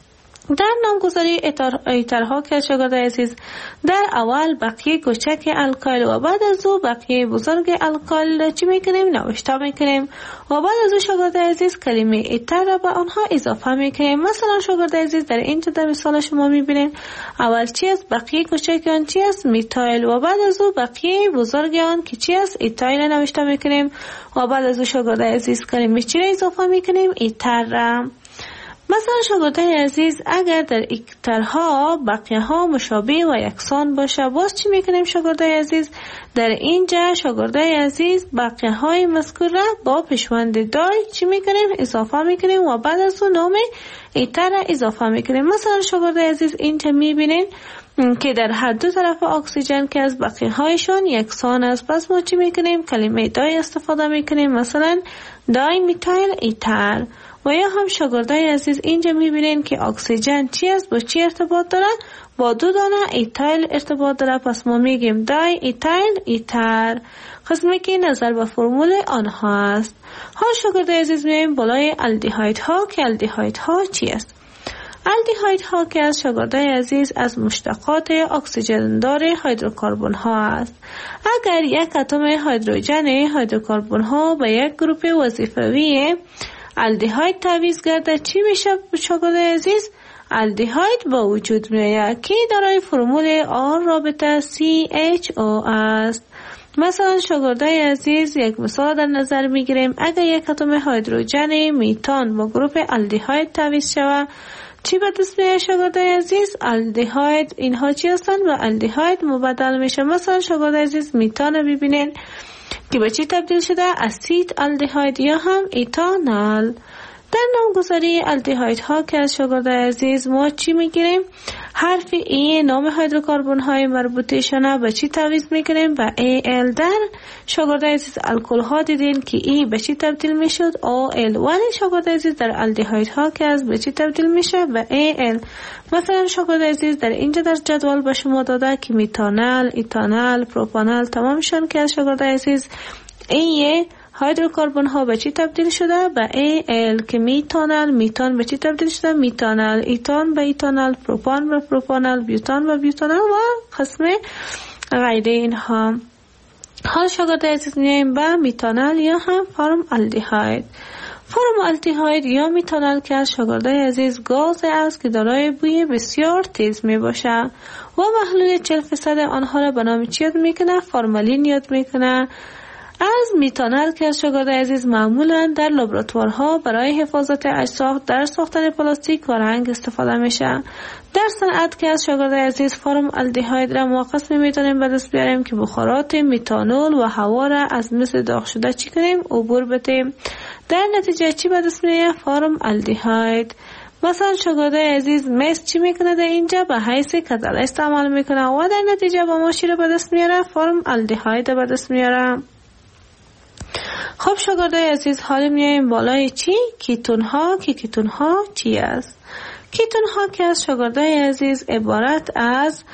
در نامگذاری ایترها که شاگردای عزیز در اول بقیه کوچک الکایل و بعد از او بقیه بزرگ الکایل چی میکنیم؟ نوشته میکنیم و بعد از او شاگردای عزیز کلمه ایتر را به آنها اضافه میکنیم. مثلا شاگردای عزیز در اینجا در مثال شما میبینید اول چی است؟ بقیه کوچک آن چی است؟ میتایل و بعد از او بقیه بزرگ آن که چی است؟ ایتایل نوشته میکنیم و بعد از او شاگردای عزیز کلمه چی را اضافه میکنیم؟ ایتر را. مثلا شاگردای عزیز اگر در اکترها بقیه ها مشابه و یکسان باشه، باز چی میکنیم شاگردای عزیز؟ در اینجا شاگردای عزیز بقیه های مذکور را با پیشوند دای چی میکنیم؟ اضافه میکنیم و بعد از اون نام ایتر را اضافه میکنیم. مثلا شاگردای عزیز اینجا میبینین که در هر دو طرف اکسیژن که از بقیه هایشان یکسان است، پس ما چی میکنیم؟ کلمه دای استفاده میکنیم، مثلا دای میتایل ایتر. و یا هم شاگردای عزیز اینجا میبینین که اکسیژن چی است؟ با چی ارتباط داره؟ با دو دانه ایتایل ارتباط داره، پس ما میگیم دای ایتایل ایتر، قسمی که نظر به فرمول آنها است. ها شاگردای عزیز میایم بالای الدیهاید ها که الدیهاید ها چی است؟ الدیهاید ها که از شاگردای عزیز از مشتقات اکسیژن دار هیدروکربن ها است. اگر یک اتم هیدروژن هیدروکربن ها به یک گروپ وظیفوی الدیهاید تعویض گرده چی میشه شاگردای عزیز؟ الدیهاید با وجود میآید که دارای فرمول آر رابطه CHO است. مثلا شاگردای عزیز یک مثال در نظر میگیریم. اگر یک اتم هیدروژن میتان با گروپ الدیهاید تعویض شود چی به دست میاد شاگردای عزیز؟ الدیهاید. اینها چی هستند؟ و الدیهاید مبدل میشه. مثلا شاگردای عزیز میتان رو ببینین که به چی تبدیل شده؟ اسید الدیهاید یا هم ایتانال. در نامگذاری الدیهاید ها که از شاگردای عزیز ما چی میگیریم؟ حرف ای نام هیدروکربن های مربوطه‌شان به چی تعویض میکنیم؟ به AL. در شاگردای عزیز الکل ها دیدین که ای به چی تبدیل میشد؟ OL. ولی شاگردای عزیز در الدیهاید ها که از به چی تبدیل میشه؟ به AL. مثلا شاگردای عزیز در اینجا در جدول به شما داده که میتانال، ایتانال، پروپانال تمامشان که از شاگردای عزیز ای هیدروکربن ها به چی تبدیل شده؟ به AL. که میتانال، میتان به چی تبدیل شده؟ میتانال، ایتان به ایتانال، پروپان به پروپانال، بیوتان به بیوتانال و قسم غیره اینها. حال شاگردای عزیز میایم به میتانال یا هم فرم الدیهاید. فرم الدیهاید یا میتانال که از شاگردای عزیز گاز است که دارای بوی بسیار تیز می باشه و محلول 40% آنها را به نام چی یاد میکنه؟ فرمالین یاد میکنه. از میتانال که از شاگردای عزیز معمولا در لابراتوارها برای حفاظت اجسام در ساختن پلاستیک و رنگ استفاده میشه. در صنعت که از شاگردای عزیز فرم الدیهاید را ما قسمی میتونیم به دست بیاریم که بخارات میتانول و هوا را از مثل داغ شده چی کنیم؟ عبور بدیم. در نتیجه چی به دست میاد؟ فرم الدیهاید. مثلا شاگردای عزیز مس چی میکنه؟ در اینجا به حیث کتله استعمال میکنه و در نتیجه با ما چی را به دست میاره؟ فرم الدیهاید به دست میاره. خب شاگردای عزیز حالا میایم بالای چی؟ کیتون ها. که کیتون ها چی است؟ کیتون ها که از شاگردای عزیز عبارت از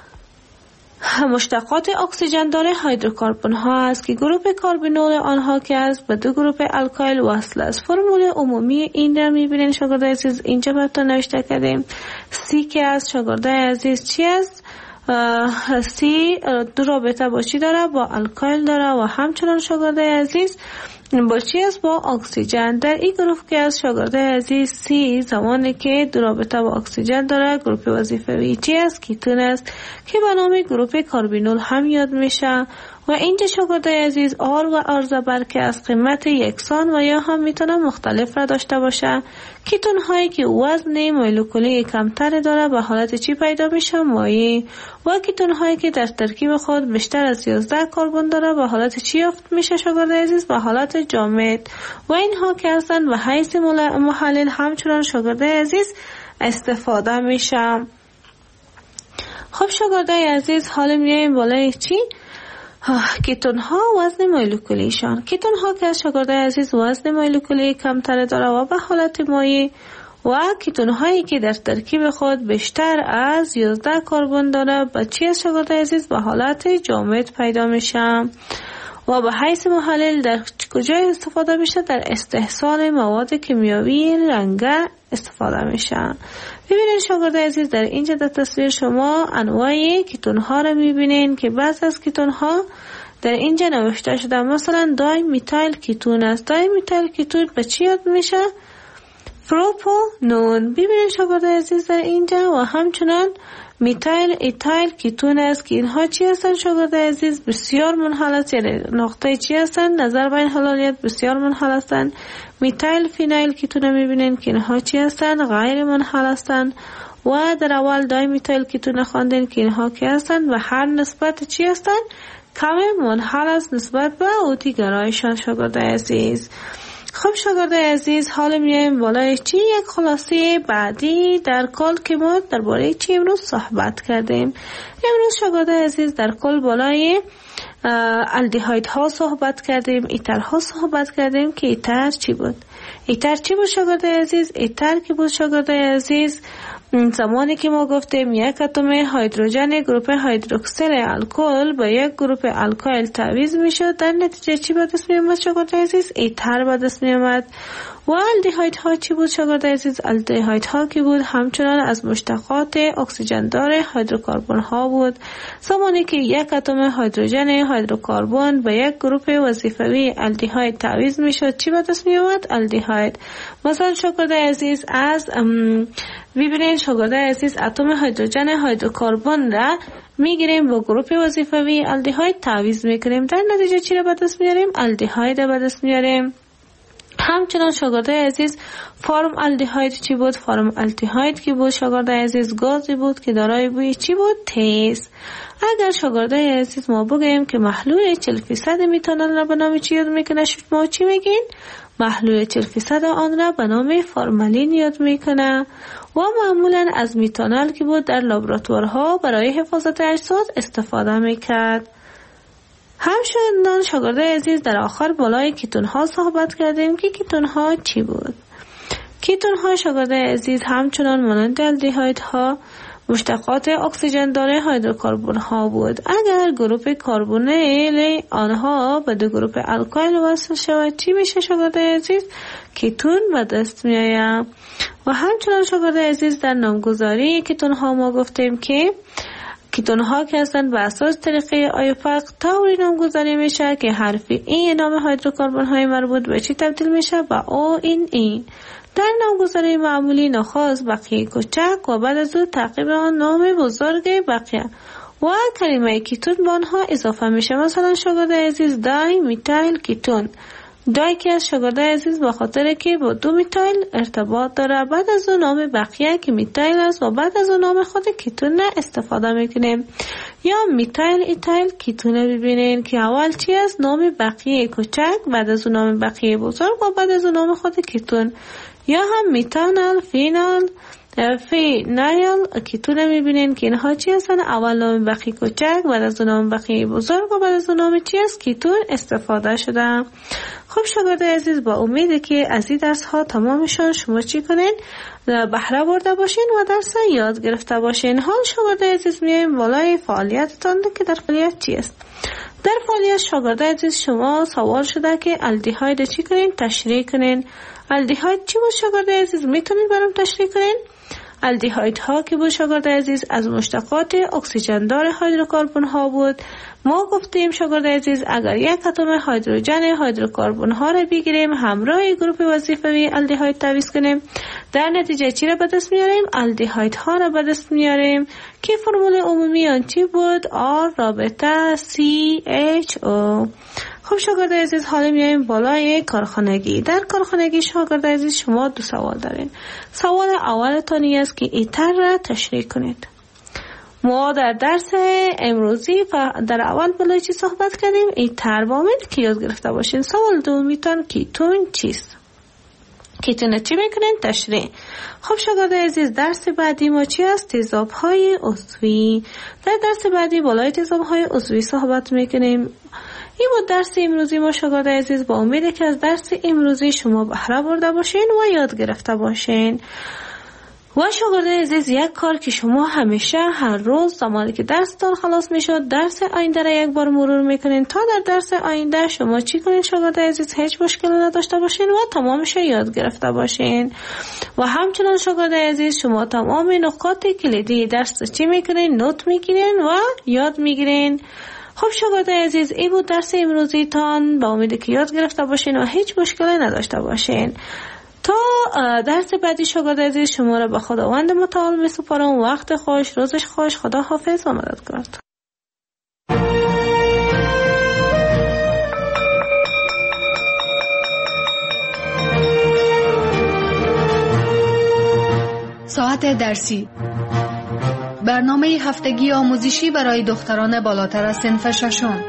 مشتقات اکسیژن داره هیدروکربن ها است که گروپ کاربینول آنها که از به دو گروپ الکایل وصل است. فرمول عمومی این را میبینین شاگردای عزیز اینجا براتون نوشته کردیم. سی که از شاگردای عزیز چی است؟ سی دو رابطه با چی داره؟ با الکایل داره و همچنان شاگردای عزیز با چی است؟ با اکسیژن. در این گروه که از شاگردای عزیز سی زمانی که دو رابطه با اکسیژن داره گروپ وظیفه‌ای چی است؟ کیتون است که به نام گروپ کاربینول هم یاد میشه. و اینجا شاگردای عزیز آر و آر زبر که از قیمت یکسان و یا هم میتونه مختلف را داشته باشه. کیتون هایی که وزن مولکولی کمتر داره به حالت چی پیدا میشه؟ مایع. و کیتون هایی که در ترکیب خود بیشتر از 11 کربن داره به حالت چی یافت میشه شاگردای عزیز؟ به حالت جامد. و اینها که هستن به حیث محلل همچنان شاگردای عزیز استفاده میشه. خب شاگردای عزیز حالا میایم بالای چی؟ کیتون ها وزن مولکولیشان. کیتون ها که از شاگردای عزیز وزن مولکولی کمتر داره و به حالت مایع و کیتون هایی که در ترکیب خود بیشتر از 11 کربن داره به چی از شاگردای عزیز؟ به حالت جامد پیدا میشه. و به حیث محلل در کجای استفاده میشه؟ در استحصال مواد کیمیاوی رنگه استفاده میشه. ببینید شاگردای عزیز در اینجا در تصویر شما انواع کیتون ها رو میبینین که بعض از کیتون ها در اینجا نوشته شده. مثلا دای میتایل کیتون است. دای میتایل کیتون به چی یاد میشه؟ پروپانون. ببینید شاگردای عزیز در اینجا و همچنان میتایل ایتایل کیتون است که اینها چی هستند شاگرد عزیز؟ بسیار منحل است، یعنی نقطه چی هستند؟ نظر به این حلالیت بسیار منحل هستند. میتایل فینایل کیتون میبینین که اینها چی هستند؟ غیر منحل هستند. و در اول دای میتایل کیتون خواندین که اینها کی هستند و هر نسبت چی هستند؟ کم منحل است نسبت به اوتی گرایشان شاگرد عزیز. خب شاگرد عزیز حالا میایم بالای چی؟ یک خلاصه بعدی در کل که ما درباره چی امروز صحبت کردیم. امروز شاگرد عزیز در کل بالای الدیهاید ها صحبت کردیم، ایتر ها صحبت کردیم که ایتر چی بود؟ ایتر چی بود شاگرد عزیز؟ ایتر که بود شاگرد عزیز زمانی که ما گفتیم یک اتم هیدروژن گروپ هیدروکسیل الکل با یک گروپ الکایل تعویض میشد، در نتیجه چی به دست می اومد شاگرد عزیز؟ ایتر به دست می اومد. و الدیهاید ها چی بود شاگرد عزیز؟ الدیهاید ها که بود همچنان از مشتقات اکسیژن دار هیدروکربن ها بود. زمانی که یک اتم هیدروژن هیدروکربن با یک گروپ وظیفوی الدیهاید تعویض میشد چی به دست می اومد؟ الدیهاید. مثلا شاگرد عزیز از ببینید شاگرد عزیز اتم هیدروژن هیدروکربن را میگیریم با گروپ وظیفوی الدیهاید تعویض میکنیم، در نتیجه چی را به دست میاریم؟ الدیهاید به دست میاریم. همچنان شاگرد عزیز فرم الدیهاید چی بود؟ فرم الدیهاید که بود شاگرد عزیز گازی بود که دارای بوی چی بود؟ تیز. اگر شاگرد عزیز ما بگیم که محلول 40% میتانول را به نام چی یاد میکنه، شما چی میگین؟ محلول 40% آن را به نام فرمالین یاد میکنه و معمولا از میتانول که بود در لابراتوارها برای حفاظت اجساد استفاده میکرد. همچنان شاگرد عزیز در آخر بالای کیتون ها صحبت کردیم که کیتون ها چی بود؟ کیتون ها شاگرد عزیز همچنان مانند الدیهاید ها مشتقات اکسیژن دار هیدروکربن ها بود. اگر گروپ کربونیل آنها به دو گروپ الکایل وصل شود چی میشه شاگرد عزیز؟ کیتون به دست می آید. و همچنان شاگرد عزیز در نامگذاری کیتون ها ما گفتیم که کیتون ها که هستند به اساس طریقه آیوپاک طوری نامگذاری میشه که حرف ای نام هیدروکربن های مربوط به چی تبدیل میشه؟ به او این ای. در نامگذاری معمولی نخست بقیه کوچک و بعد از او تعقیب آن نام بزرگ بقیه و کلمه کیتون به آنها اضافه میشه. مثلا شاگرد عزیز دای میتایل کیتون، دای که از شاگرد عزیز به خاطر که با دو میتایل ارتباط داره، بعد از اون نام بقیه که میتایل است و بعد از اون نام خود کیتون استفاده میکنیم. یا میتایل ایتایل کیتون ببینین که اول چی است؟ نام بقیه کوچک، بعد از اون نام بقیه بزرگ و بعد از اون نام خود کیتون. یا هم میتانال فینایل کیتون میبینین که اینها چی هستن؟ اول نام بقیه کوچک، بعد از اون نام بقیه بزرگ و بعد از اون نام چی است؟ کیتون استفاده شده. خب شاگرد عزیز با امید که از این درس ها تمامشان شما چی کنین؟ بهره برده باشین و درس یاد گرفته باشین. حال شاگرد عزیز میایم بالای فعالیتتان که در فعالیت چی است؟ در فعالیت شاگرد عزیز شما سوال شده که الدیهاید چی کنین؟ تشریح کنین. الدیهاید چی بود شاگرد عزیز؟ میتونین برام تشریح کنین؟ الدیهاید ها که بود شاگرد عزیز از مشتقات اکسیژن دار هیدروکربن ها بود. ما گفتیم شاگرد عزیز اگر یک اتم هیدروژن هیدروکربن ها را بگیریم همراه گروپ وظیفوی الدیهاید تعویض کنیم، در نتیجه چی را به دست میاریم؟ الدیهاید ها را به دست میاریم که فرمول عمومی آن چی بود؟ R رابطه CHO. خب شاگرد عزیز حالا میایم بالای کارخانگی. در کارخانگی شاگرد عزیز شما دو سوال دارین. سوال اولتان است که ایتر را تشریح کنید. ما در درس امروزی در اول بالای چی صحبت کردیم؟ ایتر با امید که یاد گرفته باشین. سوال دومیتان کیتون چیست؟ کیتون چی میکنین؟ تشریح. خب شاگرد عزیز درس بعدی ما چی است؟ تیزاب های عضوی. در درس بعدی بالای تیزاب های عضوی صحبت میکنیم. این بود درس امروزی ما شاگرد عزیز. با امید که از درس امروزی شما بهره برده باشین و یاد گرفته باشین. و شاگرد عزیز یک کار که شما همیشه هر روز زمانی که درستان خلاص میشد درس آینده را یک بار مرور میکنین تا در درس آینده شما چی کنین شاگرد عزیز؟ هیچ مشکلی نداشته باشین و تمامش یاد گرفته باشین. و همچنان شاگرد عزیز شما تمام نکات کلیدی درس چی میکنین؟ نوت میگیرین و یاد میگیرین. خب شاگرد عزیز این بود درس امروزی تان. با امید که یاد گرفته باشین و هیچ مشکلی نداشته باشین. تا درس بعدی شاگرد عزیز شما را به خداوند متعال میسپارم. وقت خوش، روزش خوش، خدا حافظ و مددگار. ساعت درسی، برنامه هفتگی آموزشی برای دختران بالاتر از صنف ششم.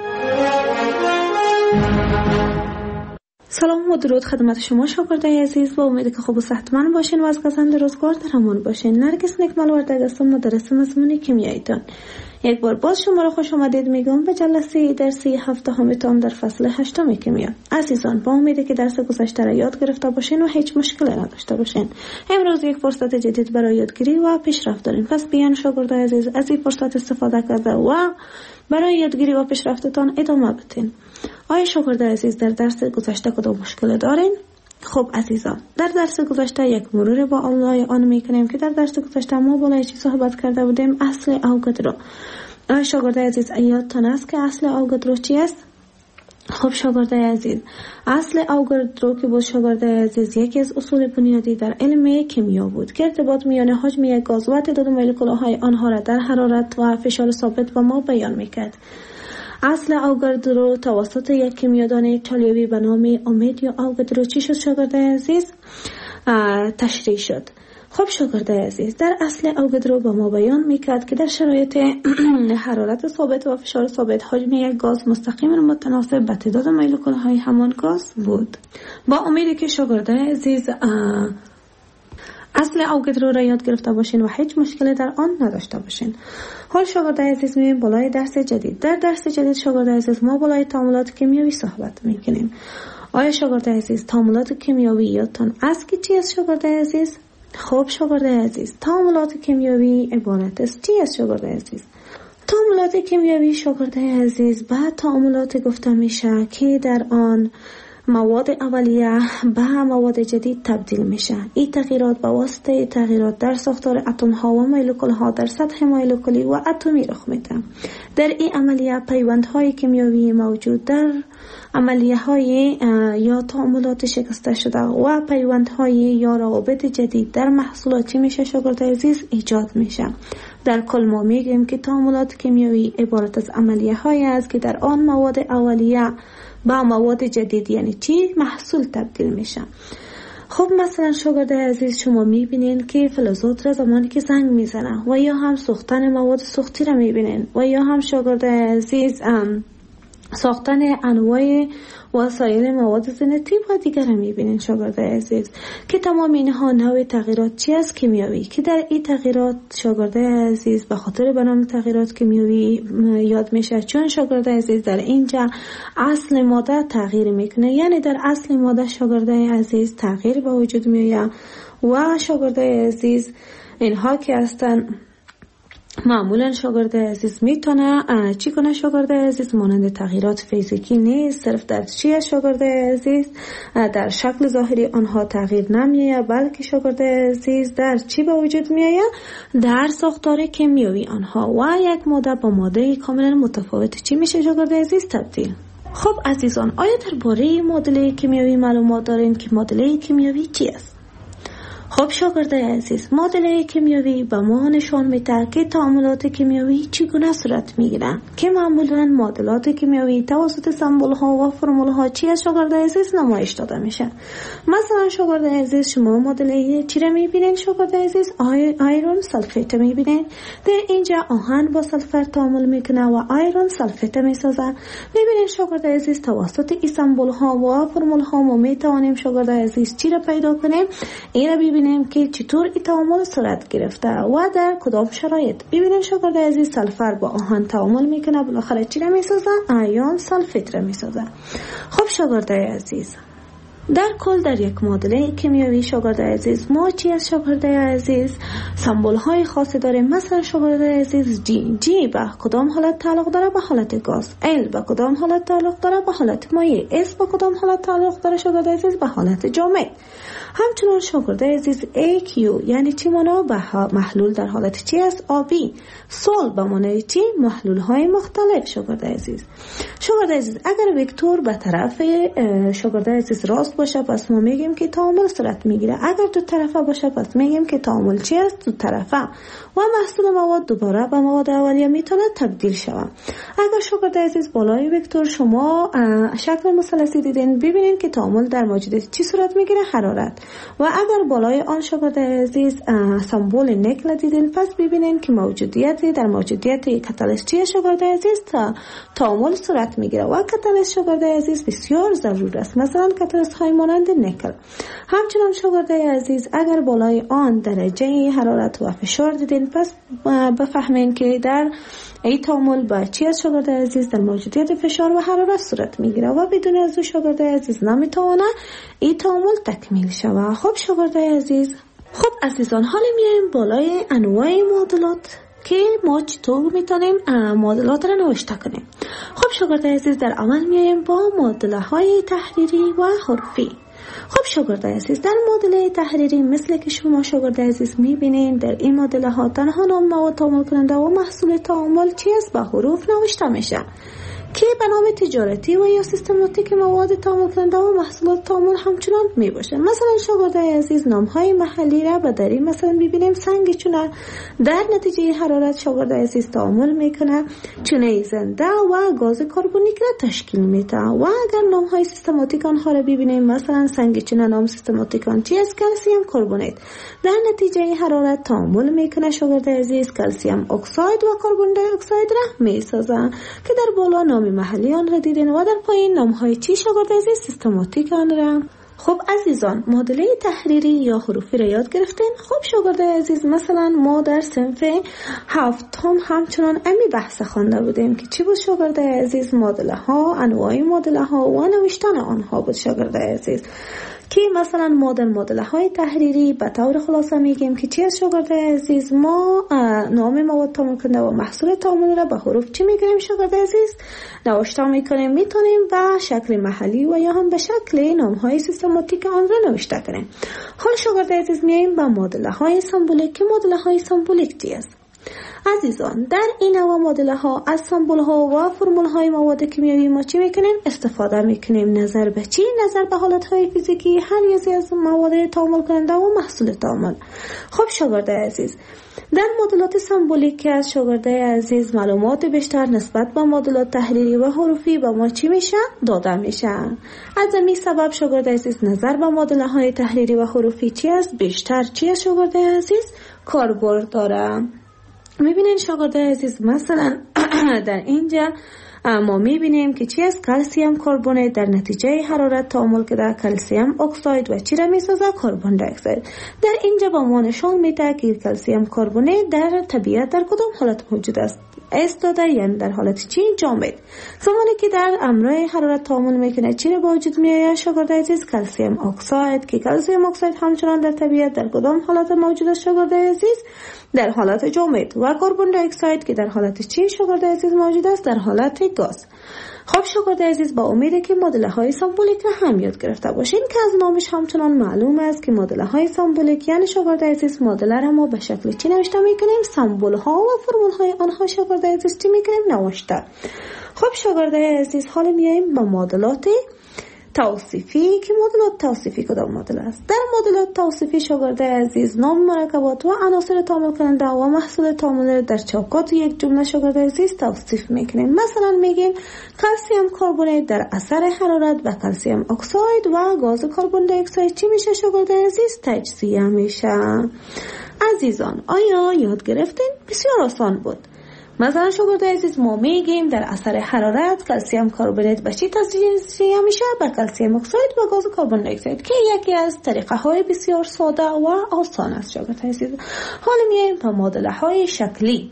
سلام و درود خدمت شما شاگردای عزیز، با امید که خوب و صحتمند باشین و از گزند روزگار در امان باشین. نرگس نکمل وردگ هستم، مدرس مضمون کیمیاییتان. یک بار باز شما را خوش آمدید میگم به جلسه درسی هفته همیتان در فصل 8 کیمیا. عزیزان، با امیدی که درس گذشته را یاد گرفته باشین و هیچ مشکلی نداشته باشین. امروز یک فرصت جدید برای یادگیری و پیشرفت داریم. پس بیان شاگردای عزیز از این فرصت استفاده کرده و برای یادگیری و پیشرفتتان ادامه بدین. آیا شاگردای عزیز در درس گذشته کدام مشکل دارین؟ خب عزیزان، در درس گذشته یک مرور با الله آن میکنیم که در درس گذشته ما بالای چی صحبت کرده بودیم؟ اصل اوگادرو. آیا شاگردای عزیز یادتان است که اصل اوگادرو چی است؟ خب شاگردای عزیز، اصل اوگادرو که بود شاگردای عزیز یکی از اصول بنیادی در علم کیمیا بود که ارتباط میان حجم یک گاز و تعداد مولکول‌های آنها را در حرارت و فشار ثابت به ما بیان میکرد. اصل اوگادرو توسط یک کیمیادان ایتالیایی به نام آمدیو اوگادرو چی شد شاگردای عزیز؟ تشریح شد. خب شاگردای عزیز، در اصل اوگادرو به ما بیان میکرد که در شرایط حرارت ثابت و فشار ثابت حجم یک گاز مستقیما متناسب به تعداد مولکول‌های همان گاز بود. با امیدی که شاگردای عزیز اصل اوگادرو را یاد گرفته باشین و هیچ مشکلی در آن نداشته باشین. حال شاگردای عزیز میریم بالای درس جدید. در درس جدید شاگردای عزیز ما بالای تعاملات کیمیایی صحبت میکنیم. آیا شاگردای عزیز تعاملات کیمیایی یادتان است که چی است شاگردای عزیز؟ خب شاگردای عزیز، تعاملات کیمیایی عبارت است چی است شاگردای عزیز؟ تعاملات کیمیایی شاگردای عزیز به تعاملات گفته میشه که در آن مواد اولیه به مواد جدید تبدیل میشه. این تغییرات به واسطه تغییرات در ساختار اتم ها و مولکول ها در سطح مولکولی و اتمی رخ میده. در این عملیه پیوندهای کیمیایی موجود در عملیه های یا تعاملات شکسته شده و پیوندهای یا روابط جدید در محصولاتی میشه شاگردای عزیز ایجاد میشه. در کل ما میگیم که تعاملات کیمیایی عبارت از عملیه هایی است که در آن مواد اولیه با مواد جدید یعنی چی محصول تبدیل میشه. خب مثلا شاگردای عزیز شما میبینین که فلزات را زمانی که زنگ میزنه و یا هم سوختن مواد سوختی را میبینین و یا هم شاگردای عزیز ساختن انواع وسایل مواد زینتی و دیگر را میبینین شاگردای عزیز که تمام اینها نوع تغییرات چی است کیمیایی که در این تغییرات شاگردای عزیز به خاطر به نام تغییرات کیمیایی یاد میشه، چون شاگردای عزیز در اینجا اصل ماده تغییر میکنه، یعنی در اصل ماده شاگردای عزیز تغییر به وجود میاد و شاگردای عزیز اینها که هستن معمولا شاگردای عزیز میتونه چی کنه شاگردای عزیز؟ مانند تغییرات فیزیکی نیست، صرف در چیه شاگردای عزیز؟ در شکل ظاهری آنها تغییر نمیه، بلکه شاگردای عزیز در چی به وجود میایه؟ در ساختار کیمیایی آنها و یک ماده با ماده کاملا متفاوت چی میشه شاگردای عزیز؟ تبدیل. خب عزیزان، آیا درباره معادله کیمیایی معلومات دارین که معادله کیمیایی چی است؟ خب شاگردای عزیز، معادله کیمیایی به ما نشان میده که تعاملات کیمیایی چگونه صورت میگیرن که معمولا معادلات کیمیایی توسط سمبل ها و فرمول ها چی از شاگردای عزیز نمایش داده میشه. مثلا شاگردای عزیز شما معادله چی را میبینین شاگردای عزیز؟ آیرون سلفیت میبینین. در اینجا آهن با سلفر تعامل میکنه و آیرون سلفیت میسازه. میبینین شاگردای عزیز توسط این سمبل ها و فرمول ها ما میتوانیم شاگردای عزیز چی را پیدا کنیم؟ این را ببینیم که چطور این تعامل صورت گرفته و در کدام شرایط. ببینید شاگردای عزیز سلفر با آهن تعامل میکنه، بالاخره چی را میسازه؟ آیون سلفیت را میسازه. خب شاگردای عزیز، در کل در یک معادله کیمیایی شاگردای عزیز ما چی از شاگردای عزیز؟ سمبل های خاصی داریم. مثلا شاگردای عزیز جی به کدام حالت تعلق داره؟ به حالت گاز. ال به کدام حالت تعلق داره؟ به حالت مایع. اس به کدام حالت تعلق داره شاگردای عزیز؟ به حالت جامد. همچنان شاگردای عزیز AQ یعنی چی مانا؟ به محلول در حالت چی است؟ آبی. سول به معنای چی؟ محلول های مختلف شاگردای عزیز. شاگردای عزیز اگر وکتور به طرف شاگردای عزیز راست درست باشه پس ما میگیم که تعامل صورت میگیره. اگر دو طرفه باشه پس میگیم که تعامل چی است؟ دو طرفه. و محصول مواد دوباره به مواد اولیه میتونه تبدیل شود. اگر شاگرد عزیز بالای وکتور شما شکل مثلثی دیدین، ببینید که تعامل در موجودیت چی صورت میگیره؟ حرارت. و اگر بالای آن شاگرد عزیز سمبل نیکل دیدین، پس ببینید که در موجودیت کاتالیستی شاگرد عزیز تعامل صورت میگیره و کاتالیست شاگرد عزیز بسیار ضرور است. مثلا کاتالیست های مانند نیکل. همچنان شاگرد عزیز اگر بالای آن درجه حرارت و فشار دیدین، پس بفهمین که در ای تعامل با چی از شاگرد عزیز در موجودیت فشار و حرارت صورت میگیره و بدون از او شاگرد عزیز نمیتونه ای تعامل تکمیل شود. خب شاگرد عزیز، خب عزیزان، حالا میایم بالای انواع معادلات که ما چطور میتونیم معادلات را نوشته کنیم. خب شاگرد عزیز، در عمل میایم با معادله های تحریری و حروفی. خب شاگرد عزیز، در معادله تحریری مثل که شما شاگرد عزیز میبینین، در این معادله ها تنها نام مواد تعامل کننده و محصول تعامل چی است؟ با حروف نوشته میشه که به نام تجارتی و یا سیستماتیک مواد تعامل کننده و محصولات تعامل همچنان می باشه. مثلا شاگرد عزیز نام های محلی را به دری مثلا ببینیم سنگ چونه در نتیجه حرارت شاگرد عزیز تعامل میکنه چونه زنده و گاز کربونیک را تشکیل میده. و اگر نام های سیستماتیک آنها را ببینیم، مثلا سنگ چونه نام سیستماتیک آن چی است؟ کلسیم کربونات. در نتیجه حرارت تعامل میکنه شاگرد عزیز کلسیم اکساید و کربن دی اکساید را میسازه که در بالا نام محلی آن را دیدین و در پایین نام های چی شاگرد عزیز؟ سیستماتیک آن را. خب عزیزان، معادله تحریری یا حروفی را یاد گرفتین. خب شاگرد عزیز، مثلا ما در صنف هفتم همچنان امی بحث خوانده بودیم که چی بود شاگرد عزیز؟ معادله ها، انواع معادله ها و نوشتن آنها بود شاگرد عزیز. که مثلا ما در معادله های تحریری به طور خلاصه میگیم که چی از شاگرد عزیز؟ ما نام مواد تعامل کننده و محصول تعامل را به حروف چی میگیریم شاگرد عزیز؟ نوشته میکنیم. میتونیم به شکل محلی و یا هم به شکل نام های سیستماتیک آن را نوشته کنیم. حال شاگرد عزیز میایم به معادله های سمبولیک. که معادله های سمبولیک چی است؟ عزیزان، در این نوع معادله ها از سمبل ها و فرمول های مواد کیمیایی ما چی میکنیم؟ استفاده میکنیم. نظر به چی؟ نظر به حالت های فیزیکی هر یکی از مواد تعامل کننده و محصول تعامل. خب شاگرد عزیز، در معادلات سمبولیک از شاگرد عزیز معلومات بیشتر نسبت به معادلات تحریری و حروفی به ما چی میشه؟ داده میشه. از همین سبب شاگرد عزیز نظر به معادله های تحریری و حروفی چی است؟ بیشتر چی است شاگرد عزیز؟ کاربرد داره. میبینین شاگرد عزیز، مثلا در اینجا ما میبینیم که چی است؟ کلسیم کربونات در نتیجه حرارت تعامل کرده کلسیم اکساید و چی را میسازه؟ کربن دی اکساید. در اینجا با ما نشان میده که کلسیم کربونات در طبیعت در کدام حالت موجود است؟ استاده، یعنی در حالت چی؟ جامد. زمانی که در امرای حرارت تعامل میکنه چی را به وجود میآید شاگرد عزیز؟ کلسیم اکساید. که کلسیم اکساید همچنان در طبیعت در کدام حالت موجود است شاگرد عزیز؟ در حالت جامد. و کربن دی اکساید که در حالت چی شاگرد عزیز موجود است؟ در حالت گاز. خب شاگرد عزیز، با امیده که معادله های سمبولیک را هم یاد گرفته باشین که از نامش همچنان معلوم است که معادله های سمبولیک یعنی شاگرد عزیز معادله را ما به شکل چی نوشته میکنیم؟ سمبل ها و فرمول های آنها شاگرد عزیز چی میکنیم؟ نوشته. خب شاگرد عزیز، حالا میایم با معادلات توصیفی. که معادلات توصیفی کدام معادله است؟ در معادلات توصیفی شاگرد عزیز نام مرکبات و عناصر تعامل کننده و محصول تعامل در چوکات یک جمله شاگرد عزیز توصیف میکنیم. مثلا میگیم کلسیم کربونات در اثر حرارت و کلسیم اکساید و گاز کربن دی اکساید چی میشه شاگرد عزیز؟ تجزیه میشه. عزیزان، آیا یاد گرفتین؟ بسیار آسان بود. مثلا شاگرد عزیز، ما میگیم در اثر حرارت کلسیم کربونات به چی تجزیه میشه؟ به کلسیم اکساید و گاز کربن دی اکساید که یکی از طریقه های بسیار ساده و آسان است شاگرد عزیز. حالا میایم به معادله های شکلی.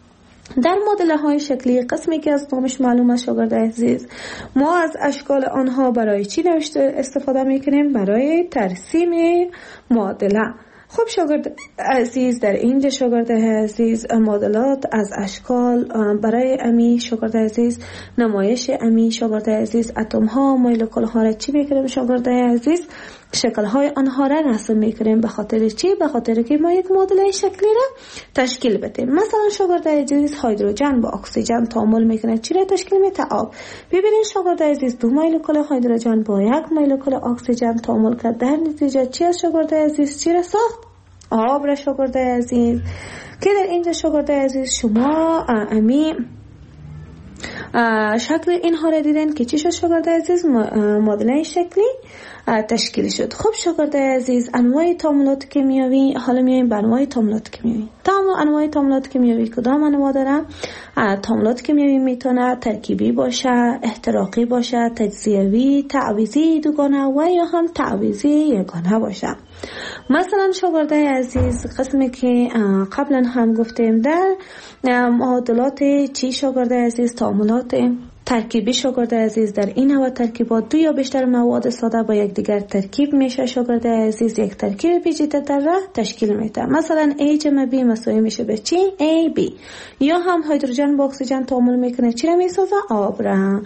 در معادله های شکلی قسمی که از نامش معلوم است شاگرد عزیز، ما از اشکال آنها برای چی استفاده میکنیم؟ برای ترسیم معادله. خب شاگرد عزیز، در اینجا شاگرد عزیز معادلات از اشکال برای امی شاگرد عزیز نمایش امی شاگرد عزیز اتم ها مولکول ها را چی میکنیم شاگرد عزیز؟ شکل‌های آنها را رسم می‌کنیم. به خاطر چی؟ به خاطر که ما یک معادله شکلی را تشکیل بدیم. مثلا شاگرد عزیز هیدروژن با اکسیژن تعامل می‌کنه، چی را تشکیل میده؟ آب. ببینید شاگرد عزیز 2 مولکول هیدروژن با 1 مولکول اکسیژن تعامل کرد، در نتیجه چی از شاگرد عزیز چی را ساخت؟ آب را شاگرد عزیز. که در اینجا شاگرد عزیز شما شکل اینها را دیدن که چی شد شاگرد عزیز؟ معادله شکلی تشکیل شد. خب شاگرد عزیز انواع تعاملات کیمیایی، حالا میایم به انواع تعاملات کیمیایی. انواع تعاملات کیمیایی کدام انواع داره؟ تعاملات کیمیایی میتونه ترکیبی باشه، احتراقی باشه، تجزیوی، تعویضی دوگانه و یا هم تعویضی یگانه باشه. مثلا شاگرد عزیز قسمی که قبلا هم گفتیم در معادلات چی شاگرد عزیز؟ تعاملات ترکیبی شاگرد عزیز در این نوع ترکیبات 2 یا بیشتر مواد ساده با یکدیگر ترکیب میشه شاگرد عزیز، یک ترکیب پیچیده در را تشکیل میده. مثلا A جمع B مساوی میشه به چی؟ AB. یا هم هیدروژن با اکسیژن تعامل میکنه، چی را میسازه؟ آب را.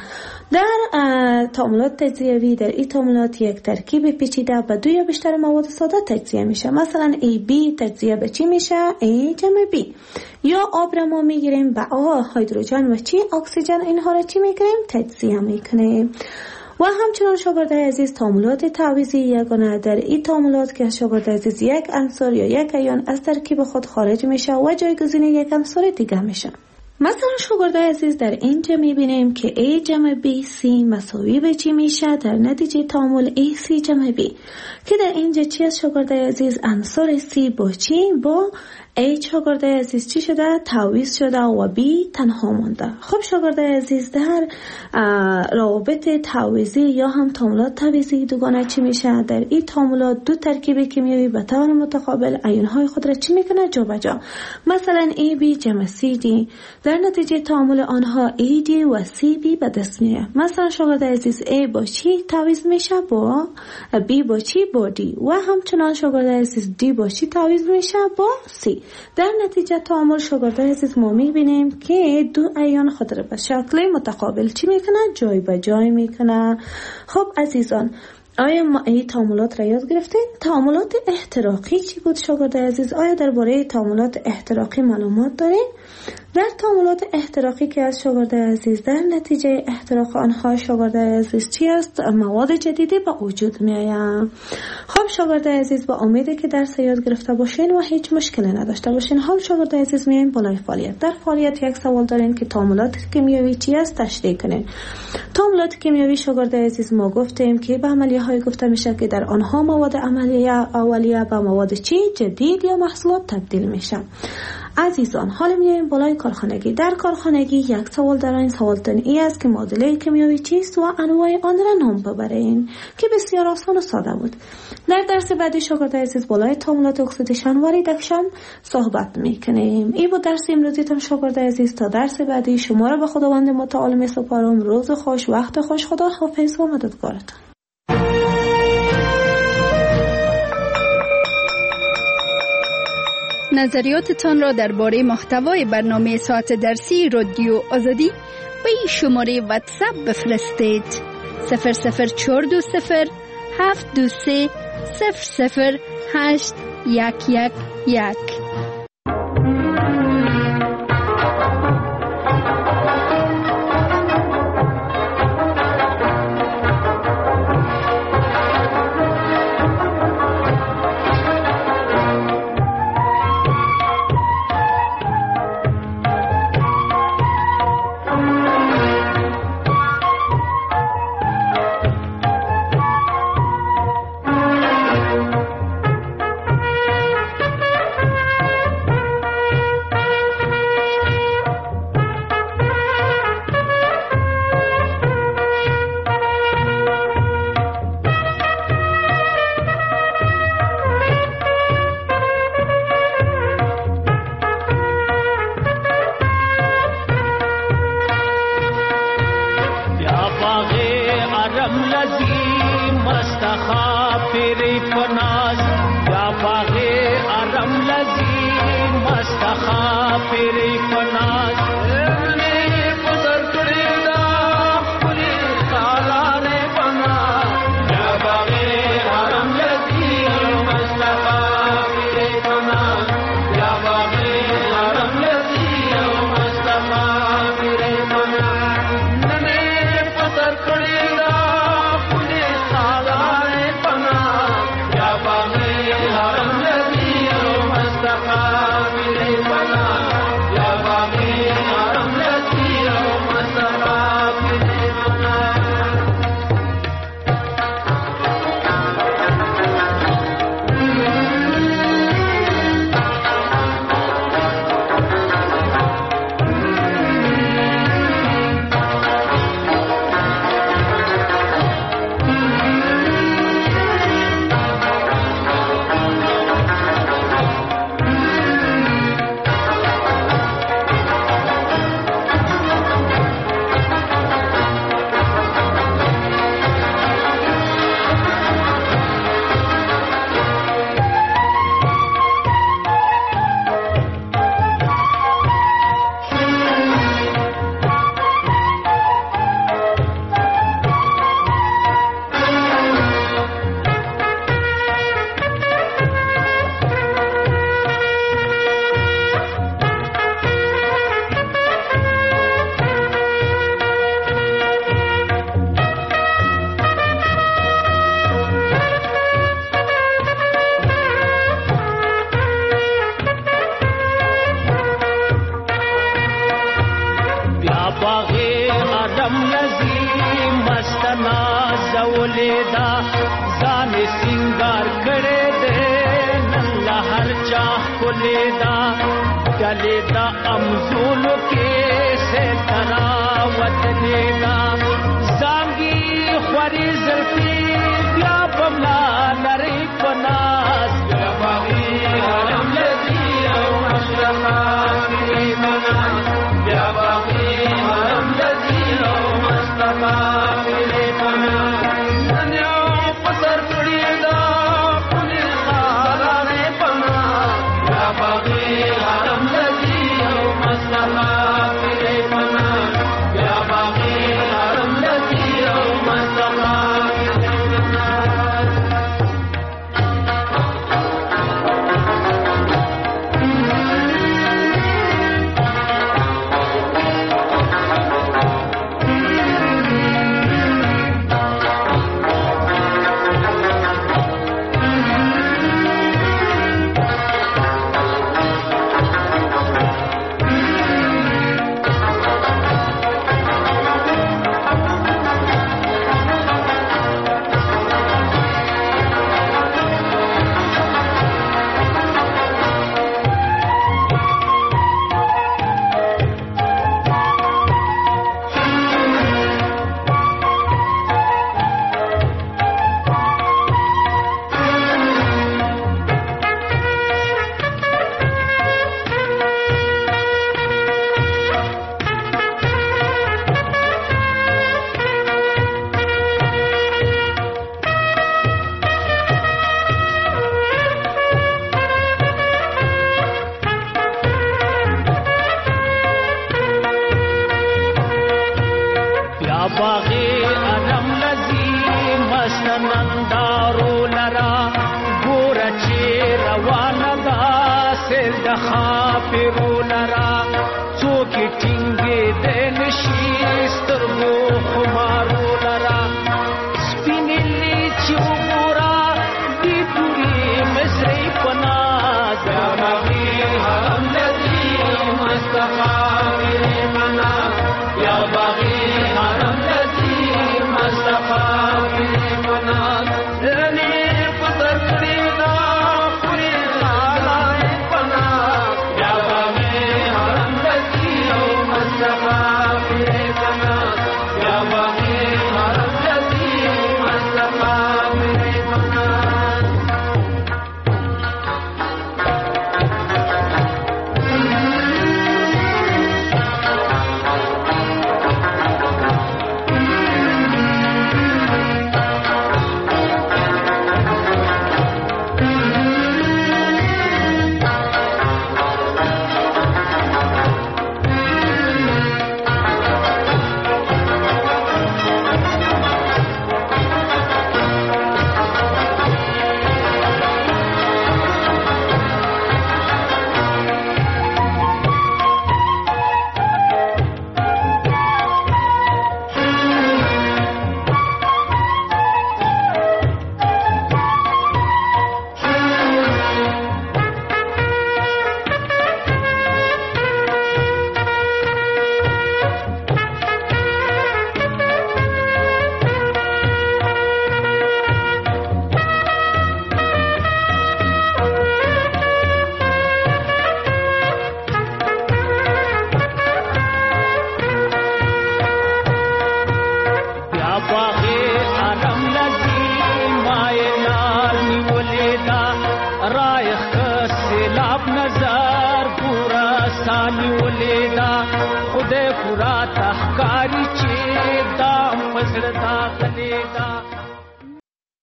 در تعاملات تجزیوی در این تعاملات یک ترکیب پیچیده با 2 یا بیشتر مواد ساده تجزیه میشه. مثلا AB تجزیه به چی میشه؟ A جمع B. یا آب را ما میگیریم با هیدروژن و چی؟ اکسیژن، اینها را چی میکنیم؟ تجزیه میکنیم. و همچنان شاگرد عزیز تعاملات تعویضی یگانه در این تعاملات که شاگرد عزیز یک عنصر یا یک ایون از ترکیب خود خارج میشه و جایگزین یک عنصر دیگه میشه. مثلا شاگرد عزیز در اینجا میبینیم که A جمع B C مساوی به چی میشه؟ در نتیجه تعامل AC جمع B که در اینجا چی از شاگرد عزیز؟ عنصر C با چی؟ با A شاگرد عزیز چی شده؟ تعویض شده و B تنها مونده. خب شاگرد عزیز در روابط تعویضی یا هم تعاملات تعویضی دوگانه چی میشه؟ در این تعاملات 2 ترکیب کیمیایی به طور متقابل ایون‌های خود را چی میکنه؟ جابجا. مثلا AB جمع CD در نتیجه تعامل آنها AD و CB به دست میاد. مثلا شاگرد عزیز A با چی تعویض میشه؟ با B با چی؟ با D. و همچنان شاگرد عزیز D با چی تعویض میشه؟ با C. در نتیجه تعامل شاگرد عزیز ما میبینیم که 2 ایون خود را به شکل متقابل چی میکنه؟ جای به جای میکنه. خب عزیزان آیا ما این تعاملات را یاد گرفتین؟ تعاملات احتراقی چی بود شاگرد عزیز؟ آیا درباره تعاملات احتراقی معلومات دارین؟ در تعاملات احتراقی که از شاگرد عزیز در نتیجه احتراق آنها شاگرد عزیز چی است؟ مواد جدیدی به وجود می آید. خب شاگرد عزیز با امیده که درس یاد گرفته باشین و هیچ مشکلی نداشته باشین. حال شاگرد عزیز میایم بالای فعالیت. در فعالیت یک سوال دارین که تعاملات کیمیایی چی است؟ تشریح کنین. تعاملات کیمیایی شاگرد عزیز ما گفتیم که به عملیه های گفته میشه که در آنها مواد عملیه اولیه به مواد چی؟ جدید یا محصولات تبدیل میشن. عزیزان حالا میایم بالای کارخانگی. در کارخانگی یک سوال دارین. سوالتون این است که معادله کیمیایی چیست و انواع آن را نام ببرین که بسیار آسان و ساده بود. در درس بعدی شاگرد عزیز بالای تعاملات اکسیدیشن و ریدکشن صحبت میکنیم. این بود درس امروزیتون شاگرد عزیز. تا درس بعدی شما را به خداوند متعال میسپارم. روز خوش، وقت خوش. خدا حافظ و مددگارتون. نظریاتتان را درباره محتوای برنامه ساعت درسی رادیو آزادی به این شماره واتساپ بفرستید. 00420 723 00811. Arram لرا ځان سنگار کړې دې نن لا هر چا کولې دا ګلې دا امزولو کې سه تراوت دې دا زانګي خوري زلفي بیا بملا لري پناس بیا باغي حرم لذي او مشرقا کې منا بیا باغي حرم لذي او مشرقا کې منا دنیا پسر پړي دا پني خارانه پنا بیا باغي حرم لذي او مشرقا کې منا بیا باغي حرم لذي او مشرقا باغی ارم لذی مستنندارو لرا گورا چی روان دا سر دخافرو لرا